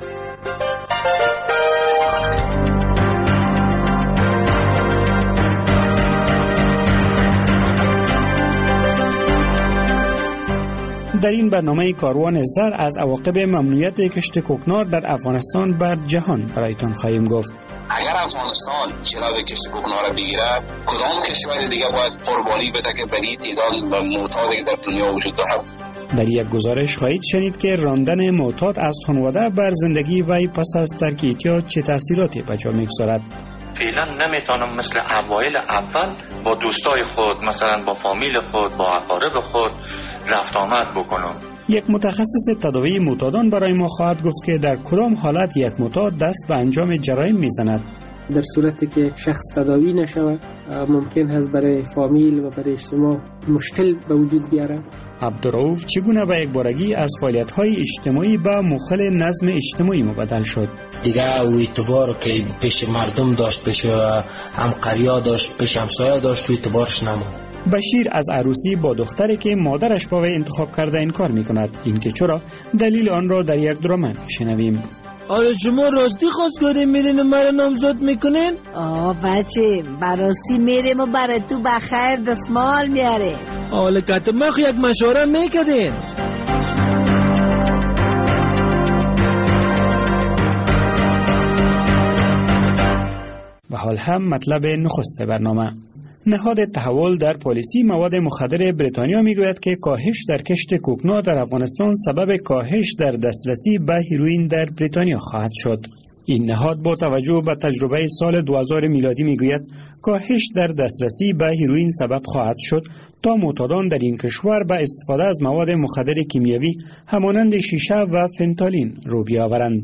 در این برنامه کاروان زهر از عواقب ممنوعیت کشت کوکنار در افغانستان بر جهان برایتان خواهیم گفت. اگر افغانستان جلوی کشت کوکنار را بگیرد، کدام کشور دیگه باید قربانی بده که به این تعداد معتادی در دنیا وجود دارد؟ در یک گزارش خواهید شنید که راندن معتاد از خانواده بر زندگی وی پس از ترک اعتیاد چه تاثیراتی به جا میگذارد. فعلا نمیتونم مثل اوایل اول با دوستای خود، مثلا با فامیل خود، با اقارب خود رفت آمد بکنم. یک متخصص تداوی معتادان برای ما خواهد گفت که در کدام حالت یک معتاد دست به انجام جرایم میزند. در صورتی که شخص تداوی نشود ممکن است برای فامیل و برای اجتماع مشکل به وجود بیاره. عبدالرؤوف چگونه به یک بارگی از فعالیت‌های اجتماعی به مخل نظم اجتماعی مبدل شد؟ دیگه او اعتبار که پیش مردم داشت، پیش همقریا داشت، پیش همسایه داشت، تو اعتبارش نموند. بشیر از عروسی با دختری که مادرش با وی انتخاب کرده انکار میکند. این که چرا؟ دلیل آن را در یک درامه میشنویم. آره شما راستی خواستگاری میرین و مرا نامزد میکنین؟ آه بچه براستی میریم و برای تو بخیر دستمال میاره. آله کتمخ یک مشوره میکردین؟ و حال هم مطلب نخست برنامه. نهاد تحول در پالیسی مواد مخدر بریتانیا میگوید که کاهش در کشت کوکنار در افغانستان سبب کاهش در دسترسی به هیروئین در بریتانیا خواهد شد. این نهاد با توجه به تجربه سال دو هزار میلادی میگوید کاهش در دسترسی به هیروئین سبب خواهد شد تا معتادان در این کشور به استفاده از مواد مخدر کیمیایی همانند شیشه و فنتالین رو بیاورند.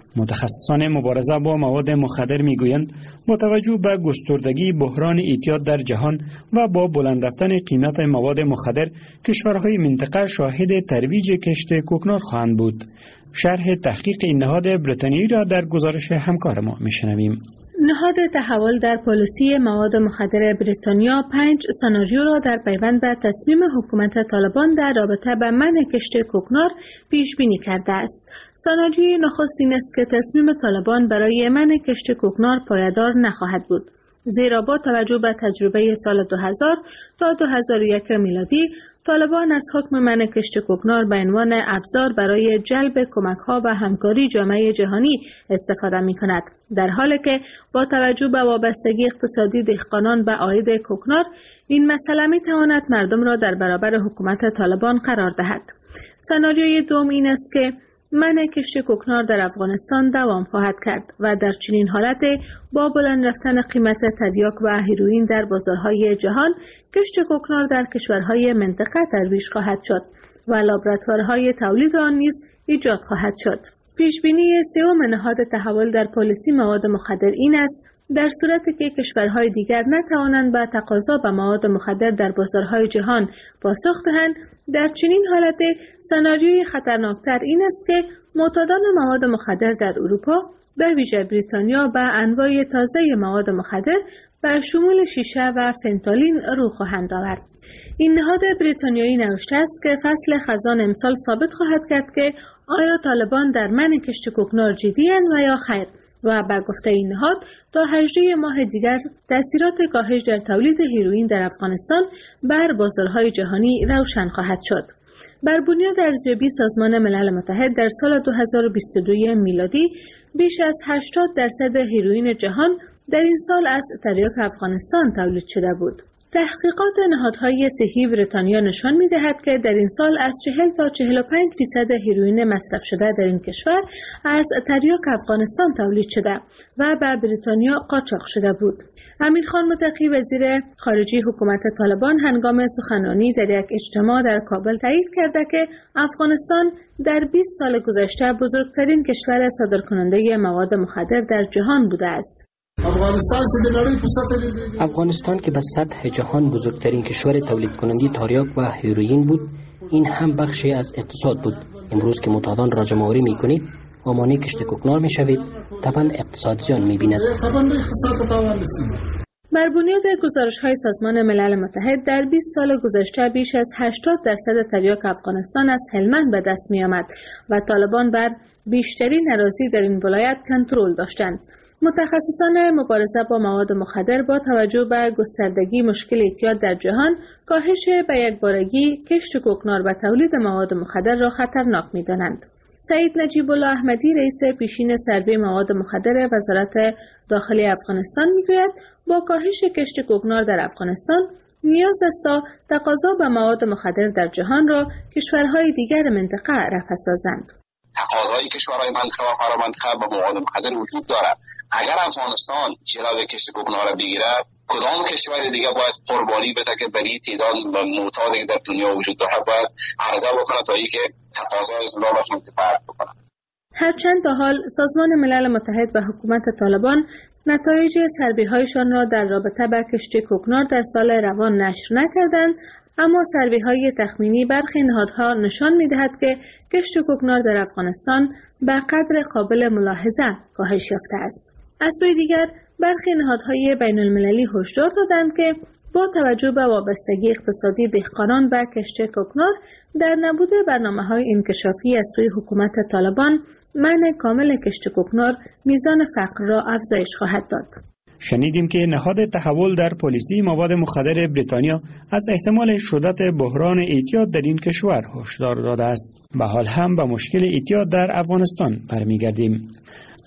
متخصصان مبارزه با مواد مخدر میگویند با توجه به گستردگی بحران اعتیاد در جهان و با بلند رفتن قیمت مواد مخدر، کشورهای منطقه شاهد ترویج کشت کوکنار خواهند بود. شرح تحقیق این نهاد بریتانیایی را در گزارش همکار ما میشنویم. نهاد تحول در پالیسی مواد مخدر بریتانیا پنج سناریو را در پیوند به تصمیم حکومت طالبان در رابطه با منع کشت کوکنار پیش بینی کرده است. سناریوی نخست این است که تصمیم طالبان برای منع کشت کوکنار پایدار نخواهد بود، زیرا با توجه به تجربه سال دو هزار تا دو هزار و یک میلادی، طالبان از حکم منع کشت کوکنار به عنوان ابزار برای جلب کمک‌ها و همکاری جامعه جهانی استفاده می‌کند، در حالی که با توجه به وابستگی اقتصادی دهقانان به عاید کوکنار، این مسئله می‌تواند مردم را در برابر حکومت طالبان قرار دهد. سناریوی دوم این است که منع کشت کوکنار در افغانستان دوام خواهد کرد و در چنین حالت با بلند رفتن قیمت تریاک و هیروئین در بازارهای جهان، کشت کوکنار در کشورهای منطقه ترویج خواهد شد و لابراتوارهای تولید آن نیز ایجاد خواهد شد. پیش بینی سوم نهاد تحول در پالیسی مواد مخدر این است در صورتی که کشورهای دیگر نتوانند به تقاضا به مواد مخدر در بازارهای جهان پاسخ دهند، در چنین حالت سناریوی خطرناکتر این است که معتادان مواد مخدر در اروپا، به ویژه بریتانیا، به انواع تازه مواد مخدر به شمول شیشه و فنتالین رو خواهند آورد. این نهاد بریتانیایی نوشته است که فصل خزان امسال ثابت خواهد کرد که آیا طالبان در منع کشت کوکنار جدی‌اند و یا خیر، و به گفته این نهاد تا هجده ماه دیگر تأثیرات کاهش در تولید هیروئین در افغانستان بر بازارهای جهانی روشن خواهد شد. بر بنیاد ارزیابی سازمان ملل متحد در سال دو هزار و بیست و دو میلادی، بیش از هشتاد درصد هیروئین جهان در این سال از تریاک افغانستان تولید شده بود. تحقیقات نهادهای صحی بریتانیا نشان می‌دهد که در این سال از چهل تا چهل و پنج درصد هیروئین مصرف شده در این کشور از تریاک افغانستان تولید شده و به بریتانیا قاچاق شده بود. امیر خان متقی وزیر خارجه حکومت طالبان هنگام سخنرانی در یک اجتماع در کابل تایید کرده که افغانستان در بیست سال گذشته بزرگترین کشور صادرکننده مواد مخدر در جهان بوده است. افغانستان که به سطح جهان بزرگترین کشور تولید کننده تریاک و هیروئین بود، این هم بخشی از اقتصاد بود. امروز که معتادان را جمع‌آوری می‌کنید و مانع کشت کوکنار می‌شوید، طبعاً اقتصاد زیان می‌بیند. بر بنیاد گزارش‌های سازمان ملل متحد در بیست سال گذشته بیش از هشتاد درصد تریاک افغانستان از هلمند به دست می‌آمد و طالبان بر بیشترین اراضی در این ولایت کنترل داشتند. متخصصان مبارزه با مواد مخدر با توجه به گستردگی مشکل اعتیاد در جهان، کاهش به یکبارگی کشت کوکنار و تولید مواد مخدر را خطرناک می‌دانند. سعید نجیب الله احمدی، رئیس پیشین سربه مواد مخدر وزارت داخلی افغانستان میگوید با کاهش کشت کوکنار در افغانستان نیاز است تا تقاضا به مواد مخدر در جهان را کشورهای دیگر منطقه رفع سازند. تقاضای کشورهای منطقه و فرامنطقه به مواد مخدر وجود دارد. اگر افغانستان جلوی کشت کوکنار را بگیرد، کدام کشور دیگه باید قربانی بده که برای تعداد معتادی در دنیا وجود دارد باید عرضه بکنه تا اینکه تقاضای زلالش متفاوت بکنه. هرچند تا حال سازمان ملل متحد و حکومت طالبان نتایج سربیهایشان را در رابطه با کشت کوکنار در سال روان نشر نکردند، اما سروی‌های تخمینی برخی نهادها نشان می‌دهد که کشت کوکنار در افغانستان به قدر قابل ملاحظه کاهش یافته است. از سوی دیگر برخی نهادهای بین‌المللی هشدار دادند که با توجه به وابستگی اقتصادی دهقانان به کشت کوکنار، در نبود برنامه‌های انکشافی از سوی حکومت طالبان، منع کامل کشت کوکنار میزان فقر را افزایش خواهد داد. شنیدیم که نهاد تحول در پالیسی مواد مخدر بریتانیا از احتمال شدت بحران اعتیاد در این کشور هشدار داده است. به حال هم به مشکل اعتیاد در افغانستان برمیگردیم.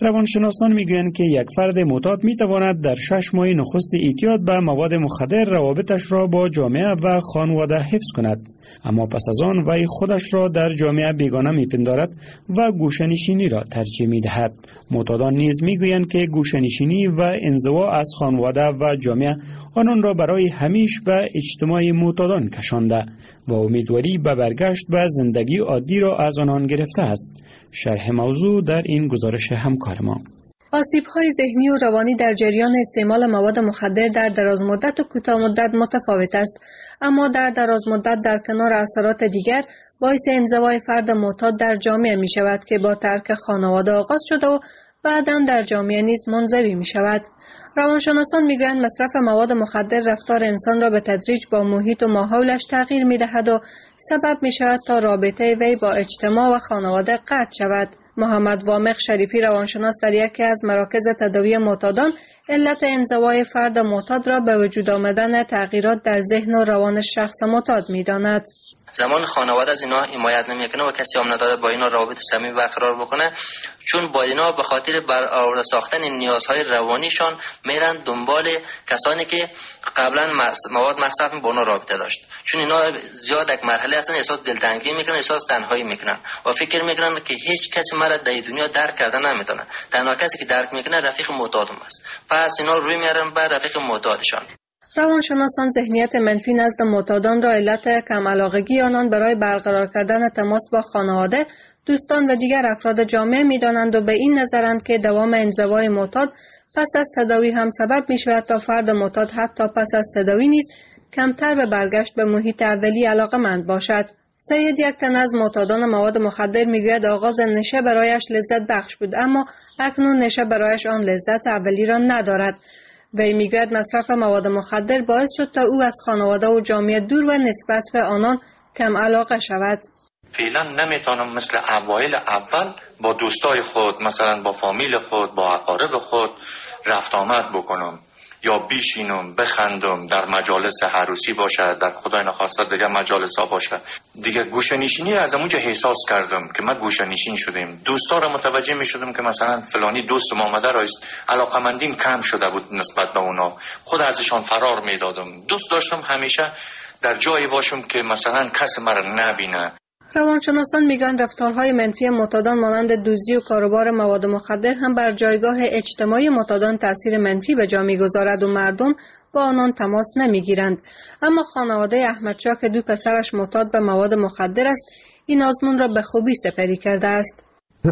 روانشناسان میگویند که یک فرد معتاد میتواند در شش ماه نخست اعتیاد به مواد مخدر روابطش را با جامعه و خانواده حفظ کند، اما پس از آن وی خودش را در جامعه بیگانه میپندارد و گوشه‌نشینی را ترجیح میدهد. معتادان نیز میگویند که گوشه‌نشینی و انزوا از خانواده و جامعه آنان را برای همیشه به اجتماع معتادان کشانده و امیدواری به برگشت به زندگی عادی را از آنان گرفته است. شرح موضوع در این گزارش همکار ما. آسیب‌های ذهنی و روانی در جریان استعمال مواد مخدر در دراز مدت و کوتاه مدت متفاوت است، اما در دراز مدت در کنار اثرات دیگر باعث انزوای فرد معتاد در جامعه می شود که با ترک خانواده آغاز شده و بعداً در جامعه نیز منزوی می شود. روانشناسان می گویند مصرف مواد مخدر رفتار انسان را به تدریج با محیط و ماحولش تغییر می دهد و سبب می شود تا رابطه وی با اجتماع و خانواده قطع شود. محمد وامق شریفی روانشناس در یکی از مراکز تداوی معتادان علت انزوای فرد معتاد را به وجود آمدن تغییرات در ذهن و روان شخص معتاد می داند. زمان خانواده از اینا حمایت نمیکنه و کسی هم نداره با اینا روابط صمیمی برقرار بکنه، چون با اینا به خاطر برآورده ساختن نیازهای روانیشان میرن دنبال کسانی که قبلا مواد مصرف با اونا رابطه داشت، چون اینا زیاد یک مرحله هستن احساس دلتنگی میکنن، احساس تنهایی میکنن و فکر میکنن که هیچ کسی مرا در دنیا درک کردن نمیتونه. تنها کسی که درک میکنه رفیق معتادم است، پس اینا روی میارن بر رفیق معتادشان. روانشناسان ذهنیت منفی نزد معتادان را علت کم علاقگی آنان برای برقرار کردن تماس با خانواده، دوستان و دیگر افراد جامعه می‌دانند و به این نظرند که دوام انزوای معتاد پس از تداوی هم سبب می‌شود تا فرد معتاد حتی پس از تداوی نیز کمتر به برگشت به محیط اولی علاقه‌مند باشد. سید یک تن از معتادان مواد مخدر میگوید آغاز نشه برایش لذت بخش بود، اما اکنون نشه برایش آن لذت اولی را ندارد. وی میگوید مصرف مواد مخدر باعث شد تا او از خانواده و جامعه دور و نسبت به آنان کم علاقه شود. فعلا نمیتونم مثل اوایل اول با دوستای خود، مثلا با فامیل خود، با اقارب خود رفت آمد بکنم یا بیشینم بخندم، در مجالس عروسی باشه، در خدای نخواسته دیگه مجالس ها باشه. دیگه گوشه‌نشینی از اونجا احساس کردم که من گوشه‌نشین شدم. دوستا رو متوجه می شدم که مثلا فلانی دوست ما آمده رایست، علاقمندیم کم شده بود نسبت به اونا، خود ازشان فرار می دادم. دوست داشتم همیشه در جایی باشم که مثلا کس مرا نبینه. روانشناسان میگن رفتارهای منفی معتادان مانند دزدی و کاروبار مواد مخدر هم بر جایگاه اجتماعی معتادان تاثیر منفی به جا میگذارد و مردم با آنان تماس نمیگیرند. اما خانواده احمدشاه که دو پسرش معتاد به مواد مخدر است، این آزمون را به خوبی سپری کرده است.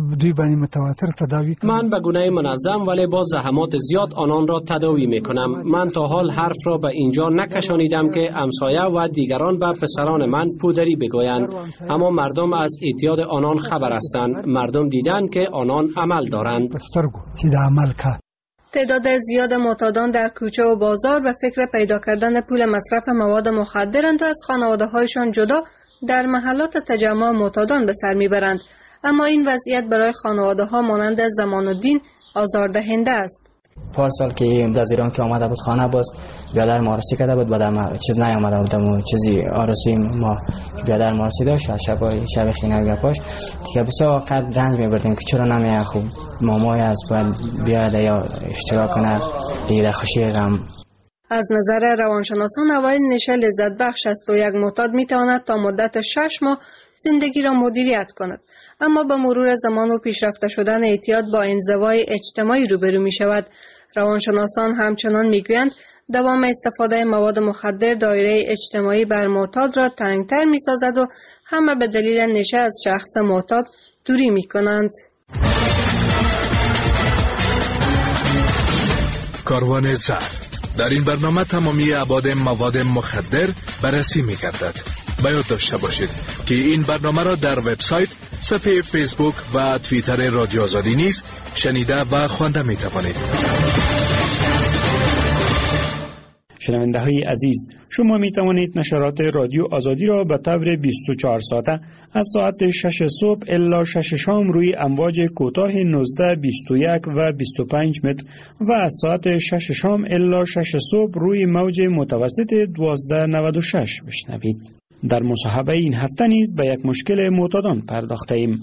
من به گونه منظم ولی با زحمات زیاد آنان را تداوی می کنم. من تا حال حرف را به اینجا نکشانیدم که همسایه و دیگران به پسران من پودری بگویند، اما مردم از اعتیاد آنان خبر هستند. مردم دیدند که آنان عمل دارند. تعداد زیاد معتادان در کوچه و بازار به فکر پیدا کردن پول مصرف مواد مخدرند و از خانواده هایشان جدا در محلات تجمع معتادان به سر میبرند. اما این وضعیت برای خانواده ها مانند زمان الدین آزاردهنده است. پارسال که از ایران که آمده بود خانه باز بیادر مارسی کرده بود، بعد چیز نیامده بودم و چیزی آرسی ما بیادر مارسی داشت از شب شب خینه گپاش دیگه بسیار وقت رنج میبردیم که چرا نمیه خوب مامای از باید بیاد یا اشتراک کنه دیگه خوشی غم. از نظر روانشناسان اوایل نشه لذت بخش است و یک معتاد میتواند تا مدت شش ماه زندگی را مدیریت کند، اما با مرور زمان و پیشرفته شدن اعتیاد با انزوای اجتماعی روبرو می شود. روانشناسان همچنان میگویند دوام استفاده مواد مخدر دایره اجتماعی بر معتاد را تنگتر می سازد و همه به دلیل نشه از شخص معتاد دوری می کنند. کاروان زر. در این برنامه تمامی ابعاد مواد مخدر بررسی می گردد. باید داشته باشید که این برنامه را در وبسایت، صفحه فیسبوک و توییتر رادیو آزادی نیز شنیده و خوانده می توانید. شنونده های عزیز، شما می توانید نشرات رادیو آزادی را به طور بیست و چهار ساعته از ساعت شش صبح الی شش شام روی امواج کوتاه نوزده، بیست و یک و بیست و پنج متر و از ساعت شش شام الی شش صبح روی موج متوسط دوازده نود و شش بشنوید. در مصاحبه این هفته نیز به یک مشکل معتادان پرداخته ایم.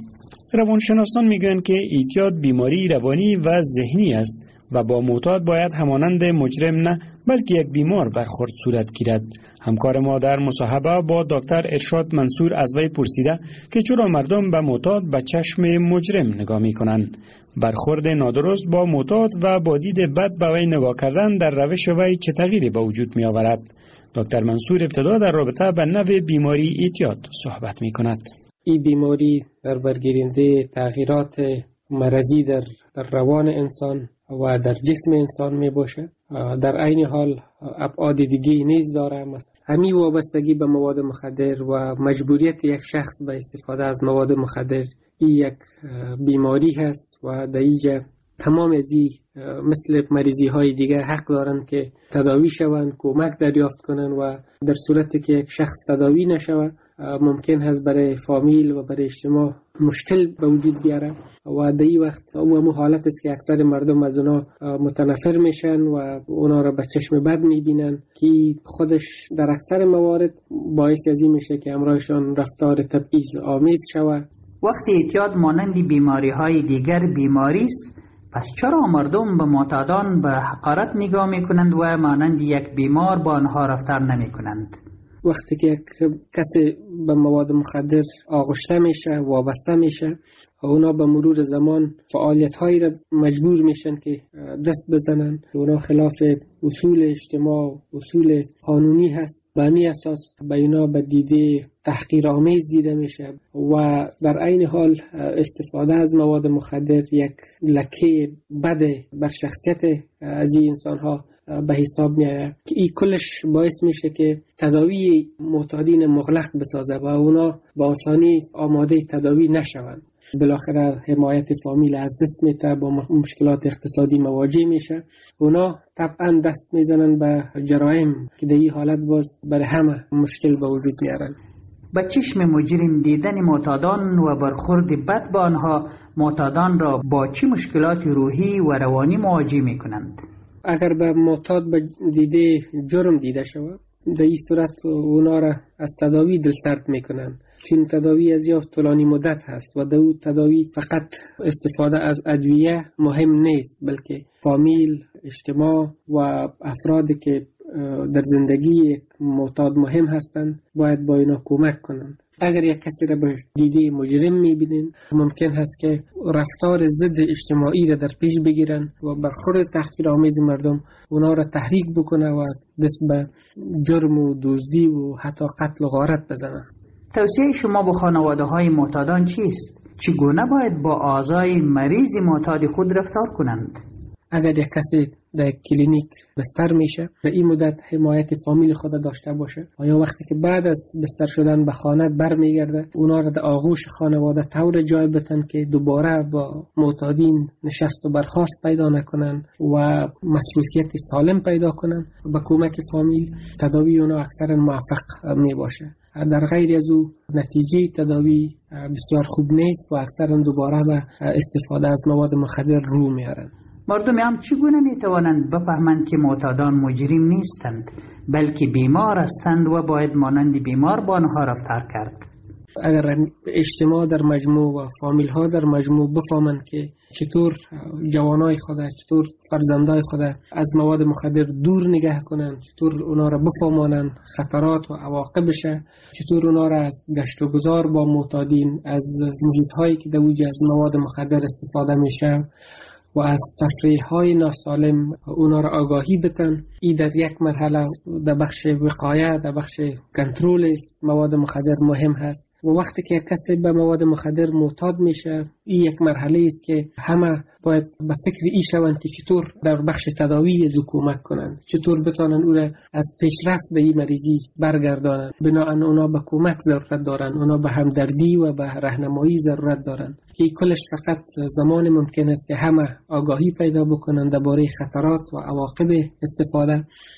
روانشناسان میگویند که اعتیاد بیماری روانی و ذهنی است و با معتاد باید همانند مجرم نه بلکه یک بیمار برخورد صورت گیرد. همکار ما در مصاحبه با دکتر ارشاد منصور از وی پرسیده که چرا مردم به معتاد به چشم مجرم نگاه میکنند. برخورد نادرست با معتاد و با دید بد به وی نگاه کردن در روش وی چه تغییری به وجود می آورد؟ دکتر منصور ابتدا در رابطه به نوع بیماری اعتیاد صحبت می کند. این بیماری در برگیرنده تغییرات مرضی در, در روان انسان و در جسم انسان می باشه. در عین حال ابعاد دیگه نیز داره. همین وابستگی به مواد مخدر و مجبوریت یک شخص به استفاده از مواد مخدر این یک بیماری هست و در اینجا تمام ازی مثل مریضی های دیگه حق دارن که تداوی شوند، کمک دریافت کنن و در صورتی که یک شخص تداوی نشوه ممکن هست برای فامیل و برای اجتماع مشکل به وجود بیاره و در این وقت اون حالت است که اکثر مردم از اونا متنفر میشن و اونا را به چشم بد میبینن که خودش در اکثر موارد باعث از این میشه که همراهشان رفتار تبعیض آمیز شوه. وقتی اعتیاد مانند بیماری های دیگر بیماری است، پس چرا مردم به معتادان به حقارت نگاه میکنند و مانند یک بیمار با آنها رفتار نمیکنند؟ وقتی که کسی به مواد مخدر آغشته میشه، وابسته میشه، اونا به مرور زمان فعالیت هایی را مجبور میشن که دست بزنن. اونا خلاف اصول اجتماع، اصول قانونی هست. به همین اساس به اینا به دیده تحقیرآمیز دیده میشه و در عین حال استفاده از مواد مخدر یک لکه بد بر شخصیت از این انسان ها به حساب میاد که این کلش باعث میشه که تداوی معتادین مغلق بسازه و اونا با آسانی آماده تداوی نشوند. بالاخره حمایت فامیل از دست میته، با مشکلات اقتصادی مواجه میشه. اونا طبعا دست میزنن به جرایم که در این حالت باز برای همه مشکل به وجود میارن. با چشم مجرم دیدن معتادان و برخورد بد با آنها معتادان را با چه مشکلات روحی و روانی مواجه میکنند؟ اگر به معتاد به دیده جرم دیده شود، در این صورت اونا را از تداوی دلسرد میکنن، چون تداوی از یا طولانی مدت هست و در تداوی فقط استفاده از ادویه مهم نیست، بلکه فامیل، اجتماع و افرادی که در زندگی معتاد مهم هستند باید با اینا کمک کنند. اگر یک کسی را به دیده مجرم میبینین ممکن هست که رفتار ضد اجتماعی را در پیش بگیرن و برخورد تحقیرآمیز مردم اونا را تحریک بکنه و دست به جرم و دزدی و حتی قتل و غارت بزنن. توصیه شما به خانواده های معتادان چیست؟ چگونه باید با اعضای مریض معتاد خود رفتار کنند؟ اگر یک کسی در کلینیک بستر میشه در این مدت حمایت فامیل خود داشته باشه و یا وقتی که بعد از بستر شدن به خانه برمیگرده اونا را در آغوش خانواده طور جای بتن که دوباره با معتادین نشست و برخاست پیدا نکنن و مشروطیت سالم پیدا کنن. با کمک فامیل تداوی اونا اکثرا موفق می باشه. در غیر از او نتیجه تداوی بسیار خوب نیست و اکثرا دوباره به استفاده از مواد مخدر رو میارن. مردم هم چگونه می توانند بفهمند که معتادان مجرم نیستند بلکه بیمار هستند و باید مانند بیمار با آنها رفتار کرد؟ اگر اجتماع در مجموع و فامیل ها در مجموع بفهمند که چطور جوانای خود، چطور فرزندای خود از مواد مخدر دور نگه کنند، چطور اونا را بفهمانند خطرات و عواقبش، چطور اونا را از گشت و گذار با معتادین، از محیط هایی که در وجود از مواد مخدر استفاده میشه و از تفریح های ناسالم اونا را آگاهی بتن. ای در یک مرحله در بخش وقایه، در بخش کنترل مواد مخدر مهم هست و وقتی که کسی به مواد مخدر معتاد میشه این یک مرحله است که همه باید به فکر ای شوند که چطور در بخش تداوی از کمک کنند، چطور بتانن او را از پیشرفت به این مریضی برگردانند. بنابراین اونا به کمک ضرورت دارن، اونا به همدردی و به راهنمایی ضرورت دارن که کلش فقط زمان ممکن است که همه آگاهی پیدا بکنند درباره خطرات و عواقب استفاده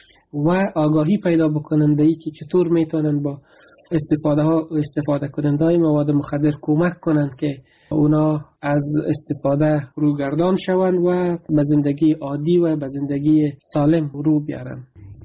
و آگاهی پیدا بکنند ای که چطور میتونن با استفاده ها استفاده کننده های مواد مخدر کمک کنند که اونا از استفاده روگردان شوند و به زندگی عادی و به زندگی سالم رو بیارن.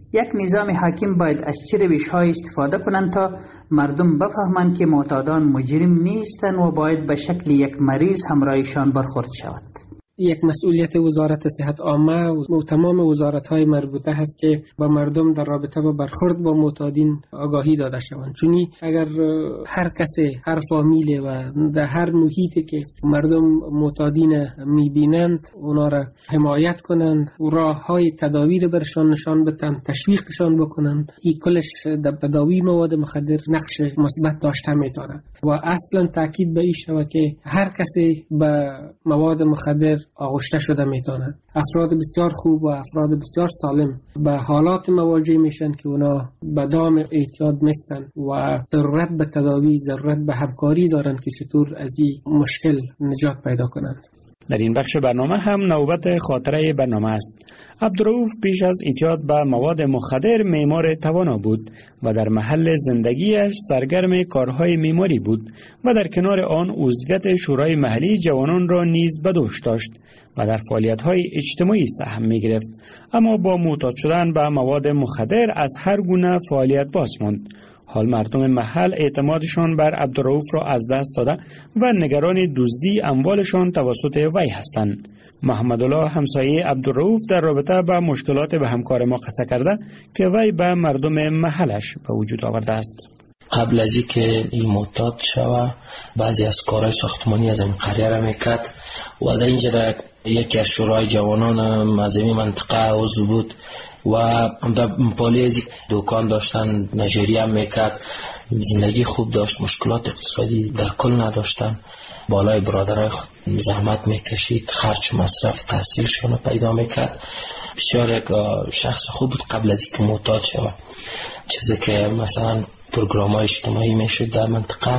یک نظام حاکم باید از چه روش‌های استفاده کنند تا مردم بفهمند که معتادان مجرم نیستند و باید به شکل یک مریض همراهشان برخورد شود. یک مسئولیت وزارت صحت عامه و تمام وزارت‌های مربوطه هست که با مردم در رابطه با برخورد با معتادین آگاهی داده شوند. چون اگر هر کسی، هر فامیل و در هر محیطی که مردم معتادین می‌بینند اونا را حمایت کنند و راه‌های تداوی را برشان نشان بدهند، تشویقشان بکنند، این کلش در تداوی مواد مخدر نقش مثبت داشته می‌تواند. و اصلا تاکید به این شود که هر کسی به مواد مخدر آغشته شده میتونه. افراد بسیار خوب و افراد بسیار سالم به حالات مواجه میشن که اونا به دام اعتیاد میفتن و ضرورت به تداوی، ضرورت به همکاری دارن که چطور از این مشکل نجات پیدا کنند. در این بخش برنامه هم نوبت خاطره برنامه است. عبدالرؤوف پیش از اعتیاد به مواد مخدر معمار توانا بود و در محل زندگیش سرگرم کارهای معماری بود و در کنار آن عضویت شورای محلی جوانان را نیز به دوش داشت و در فعالیت‌های اجتماعی سهم می‌گرفت. اما با معتاد شدن به مواد مخدر از هر گونه فعالیت باز ماند. حال مردم محل اعتمادشان بر عبدالرؤوف را از دست داده و نگران دزدی اموالشان توسط وی هستند. محمد الله همسایه عبدالرؤوف در رابطه با مشکلات به همکار ما قصه کرده که وی به مردم محلش به وجود آورده است. قبل از اینکه این معتاد شوه بعضی از کارهای ساختمانی از این قریه را میکرد و در اینجا در یکی از شورای جوانان از این منطقه عضو بود و در پالیزی دکان داشتن، نجاری هم میکرد، زندگی خوب داشت، مشکلات اقتصادی در کل نداشتن. بالای برادرای خود زحمت میکشید، خرج و مصرف تحصیلشون رو پیدا میکرد. بسیار یک شخص خوب بود قبل از اینکه معتاد شود. چیزی که مثلا پروگرام های اجتماعی میشد در منطقه،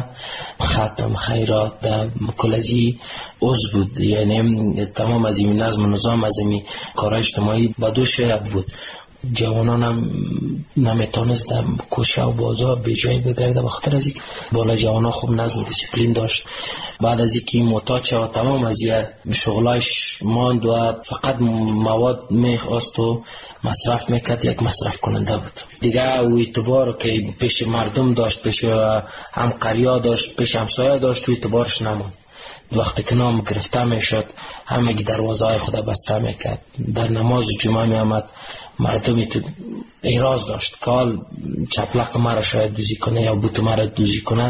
ختم خیرات در کلازی عضو بود، یعنی تمام از این نظم و نظام از این کارهای اجتماعی با دوش بود. جوانان هم نمیتونست در کوچه و بازار به جایی بگرده بخاطر از اینکه بالا جوانا خوب نظم و دیسیپلین داشت. بعد از اینکه معتاد شد تمام از یه شغلایش ماند و فقط مواد میخواست و مصرف میکرد، یک مصرف کننده بود دیگه. او اعتبار که پیش مردم داشت، پیش همقریا داشت، پیش همسایه داشت، و اعتبارش نموند. وقتی که نام گرفته میشد همه دروازه های خود بسته میکرد. در نماز جمعه می آمد مردمی تو ایراز داشت که حال چپلق مرا شاید دوزی کنه یا بوت مرا دوزی کنه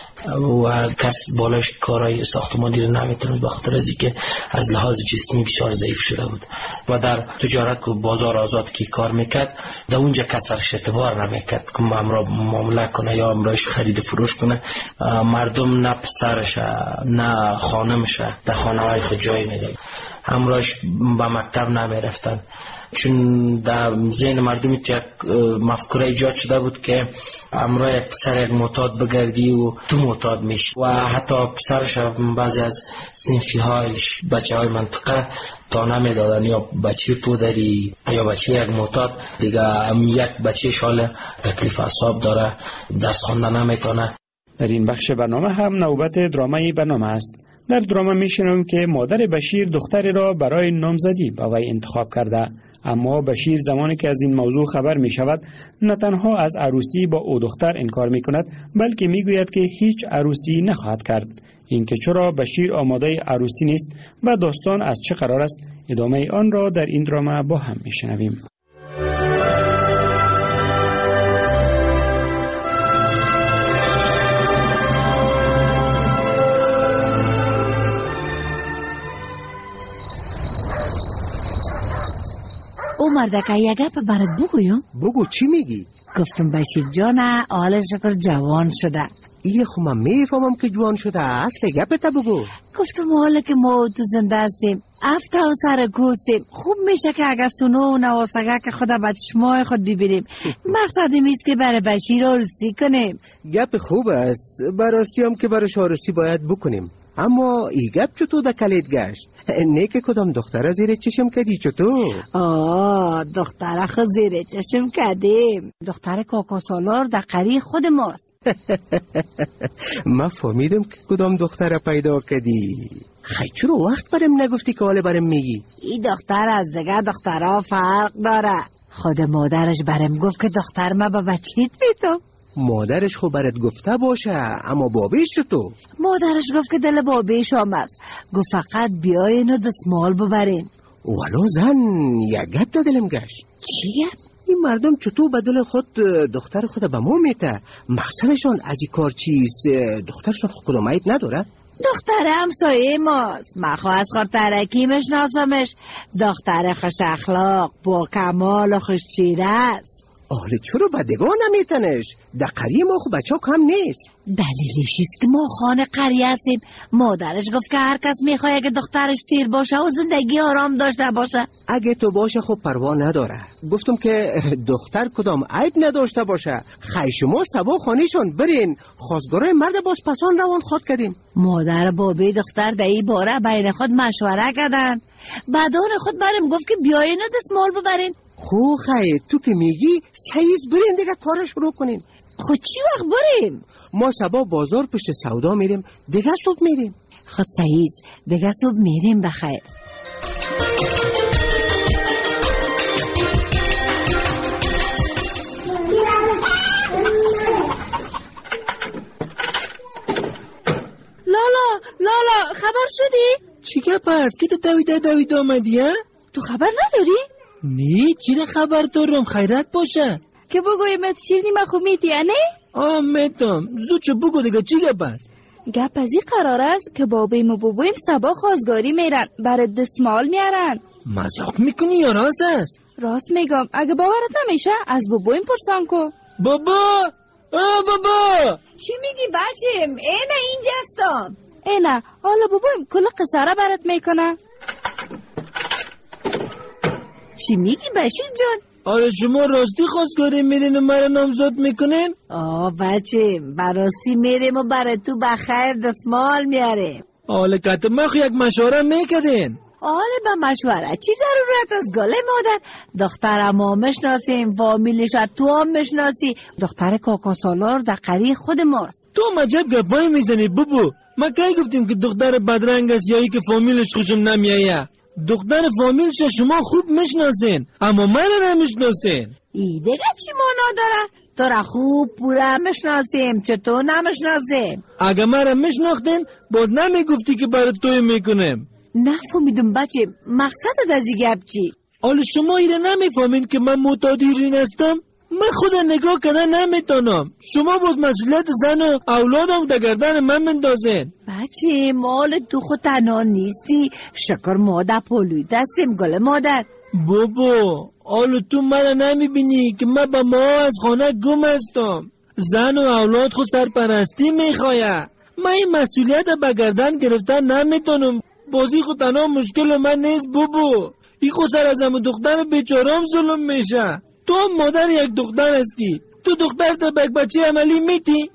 و کس بالاش کارهای ساختمانی رو نمیتونه بخاطر از اینکه از لحاظ جسمی بسیار ضعیف شده بود. و در تجارت و بازار آزاد که کار میکرد در اونجا کس ورش اعتبار نمیکرد که امرا معامله کنه یا امراش خرید فروش کنه. مردم نه پسرش نه خانمش در خانه های خود جای میداد، همراهش به مکتب نمیرفتن، چون در ذهن مردم یک مفکوره ایجاد شده بود که امراه یک پسر یک معتاد بگردی و تو معتاد میشی. و حتی پسرش بعضی از صنفی هایش بچه های منطقه تا نمیدادن، یا بچه پودری یا بچه یک معتاد دیگه، یک بچه شال تکلیف اعصاب داره، درس خواندن نمیتونه. در این بخش برنامه هم نوبت درامای برنامه است. در دراما میشنویم که مادر بشیر دختری را برای نامزدی به وی انتخاب کرده، اما بشیر زمانی که از این موضوع خبر می شود نه تنها از عروسی با او دختر انکار می کند، بلکه می گوید که هیچ عروسی نخواهد کرد. اینکه چرا بشیر آماده عروسی نیست و داستان از چه قرار است، ادامه آن را در این دراما با هم می شنویم. او مردکه یک گپ برات بگویم؟ بگو چی میگی؟ گفتم بشیر جانه حال شکر جوان شده. ایه خو من میفهمم که جوان شده، اصل گپت بگو. گفتم حالا که ما تو زنده هستیم افته و سر کوستیم، خوب میشه که اگه سونو و نواسگه که خدا به چشمای خود ببینیم. مقصدم ایست که برای بشیر عروسی کنیم. گپ خوب است، براستی هم که برای عروسی باید بکنیم، اما ای گپ چطور در کلید گشت؟ نه که کدام دختره زیر چشم کدی چطور؟ آه دختره خود زیر چشم کدیم، دختر کاکا سالار در قریه خود ماست. من فهمیدم که کدام دختره پیدا کدی. خیلی چرا وقت برم نگفتی که حالا برم میگی؟ این دختر از دیگه دخترها فرق داره. خود مادرش برم گفت که دختر ما به بچیت میتم. مادرش خب برات گفته باشه، اما بابیش تو؟ مادرش گفت که دل بابیش هم است، گفت فقط بیاین و دستمال ببرین. ولو زن یک گپ تا دلم گشت. چی گپ؟ این مردم چطور به دل خود دختر خود به ما میته؟ مقصدشان از این کار چیست؟ دخترشان خود کدام عیب نداره؟ دختر همسایه ماست، من خواه از خور ترکی مشناسمش. دختر خوش اخلاق با کمال و خوش چیره است. آله چرا بدگاه نمیتنش؟ در قریه ما خب بچه ها کم نیست. دلیلش است که ما خانه قریه هستیم. مادرش گفت که هر کس میخواه که دخترش سیر باشه و زندگی آرام داشته باشه. اگه تو باشه خب پروا نداره. گفتم که دختر کدام عیب نداشته باشه. خی شما سبا خانیشون برین، خواستگارای مرد باز پسان روان خود کردیم. مادر بابی دختر در این باره بین خود مشوره کردن. بعدان خود برم گفت که بیاین و دستمال ببرین. خو خیلی تو که میگی سیز برین دیگه کار شروع کنین. خود چی وقت بریم؟ ما سبا بازار پشت سودا میریم، دیگه صبح میریم. خود سیز دیگه صبح میریم بخیر. لالا لالا خبر شدی؟ چی گپ است که تو دویده دویده آمدی ها؟ تو خبر نداری؟ نه چیره خبر دارم، خیرت باشه که بگویم ات شیرنی ما خوب میتی نه؟ آه میتم زود چه بگو دیگه چی گپ است؟ گپ از این قرار است که بابیم و بابویم سبا خواستگاری میرن، برای دستمال میارن. مزاق میکنی یا راست است؟ راست میگم، اگه باورت نمیشه از بابویم پرسان کو. بابا آه بابا چی میگی بچیم؟ اینه اینجاستم. اینه حالا بابویم کل قصاره برات میکنه. چی میگی بشیر جان؟ آره شما راستی خواستگاری میرین و مرا نامزد میکنین؟ آه بچه براستی میریم و برای تو بخیر دستمال میاریم. آله که تو مخ یک مشوره میکردین؟ آله به مشوره چی ضرورت است گله مادر؟ دختر ما مشناسیم، فامیلش تو هم مشناسی. دختر کاکا سالار در قریه خود ماست. تو مجب گپای میزنی بابو. ما کی گفتیم که دختر بدرنگ است یا ای که فامیلش خوشم نمیایه؟ دختر فامیلش شما خوب میشناسین اما من نمیشناسین. ای دیگه چی مانا داره؟ تو را خوب پورا میشناسیم، چطور نمیشناسیم؟ اگه مرا میشناختین باز نمیگفتی که برای توی میکنم. نفهمیدم بچه، مقصدت از این گپ چی؟ حالا شما ایره نمیفهمین که من معتاد هیروئین هستم؟ من خدا نگاه کردن نمیتونم. شما باز مسئولیت زن و اولادم در گردن من مندازین. بچه مال تو خود تنها نیستی، شکر ما در پولوی دستیم گل مادر. بابا حالا تو من نمیبینی که من با ما از خانه گم هستم. زن و اولاد خود سرپرستی میخواه. من این مسئولیت به گردن گرفتن نمیتونم. بازی خود تنها مشکل من نیست بابا. این خود سر از همون دختر بیچارم ظلم میشه. تو هم مادر یک دختر هستی، تو دختر تا بک بچه عملی میتی؟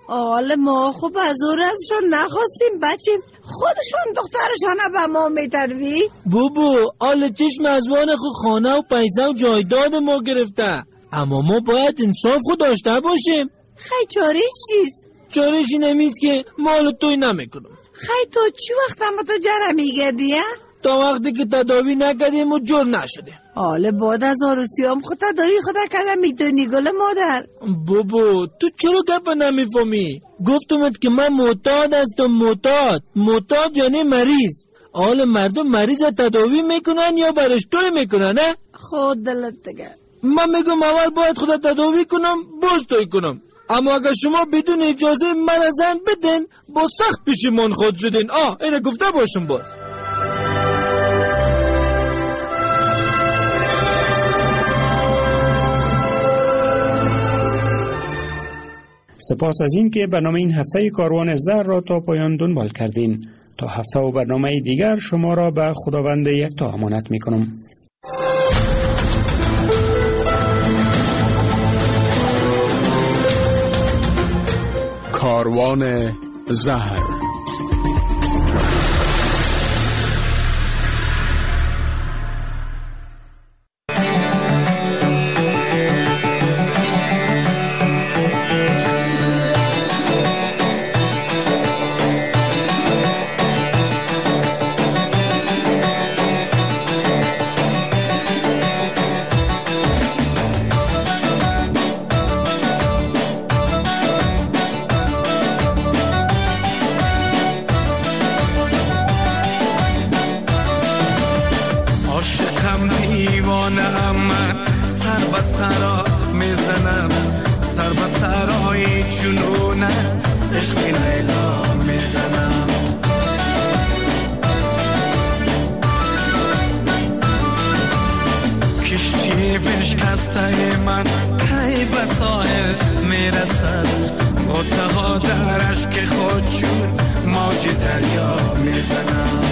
آل ما خوب از اور ازشون نخواستیم بچه، خودشون دخترشانه به ما میتروی. بابا آل چشم ازوان خود خانه و پیسه و جایداد ما گرفته، اما ما باید انصاف خود داشته باشیم. خی چارش چیست؟ چارشی نمیست که مال توی نمیکنم. خی تو چی وقت اما تو جره میگردی ها؟ تا وقتی که تداوی نکردیم و جور نشده. حالا بعد از آروسیام خود تداوی خدا کردم میتونی گل مادر. بابا تو چرا گپ نمیفهمی؟ گفتمت که من معتاد هستم. معتاد معتاد یعنی مریض. حالا مردم مریض تداوی میکنن یا برش توی میکنن نه؟ خود دلت دیگه. من میگم اول باید خدا تداوی کنم باز توی کنم، اما اگر شما بدون اجازه من زن بدین با سخت پشیمان خود شدین. آه اینه گفته باشم باز. سپاس از این که برنامه این هفته کاروان زر را تا پایان دنبال کردین. تا هفته و برنامه دیگر شما را به خداوند یکتا امانت می کنم. کاروان زر. جنون است عشق لیلا میزنم. کشتی بشکسته من کی به ساحل میرسد، غوطه ها در اشک خود چون موج دریا میزنم.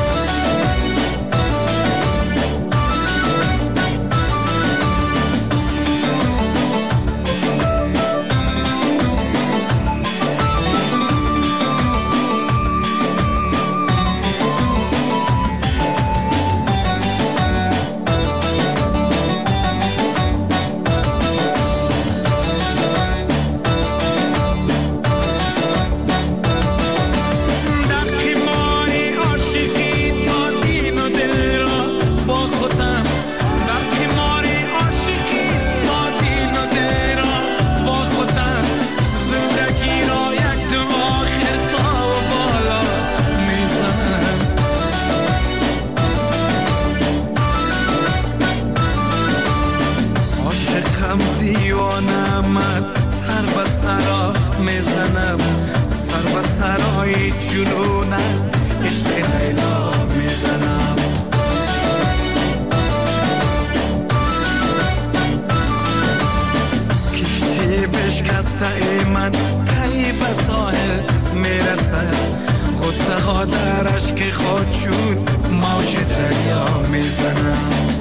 جنون است عشق لیلا میزنم. کشتی بشکسته ای من کی به ساحل میرسد، غوطه ها در اشک خود چون موج دریا میزنم.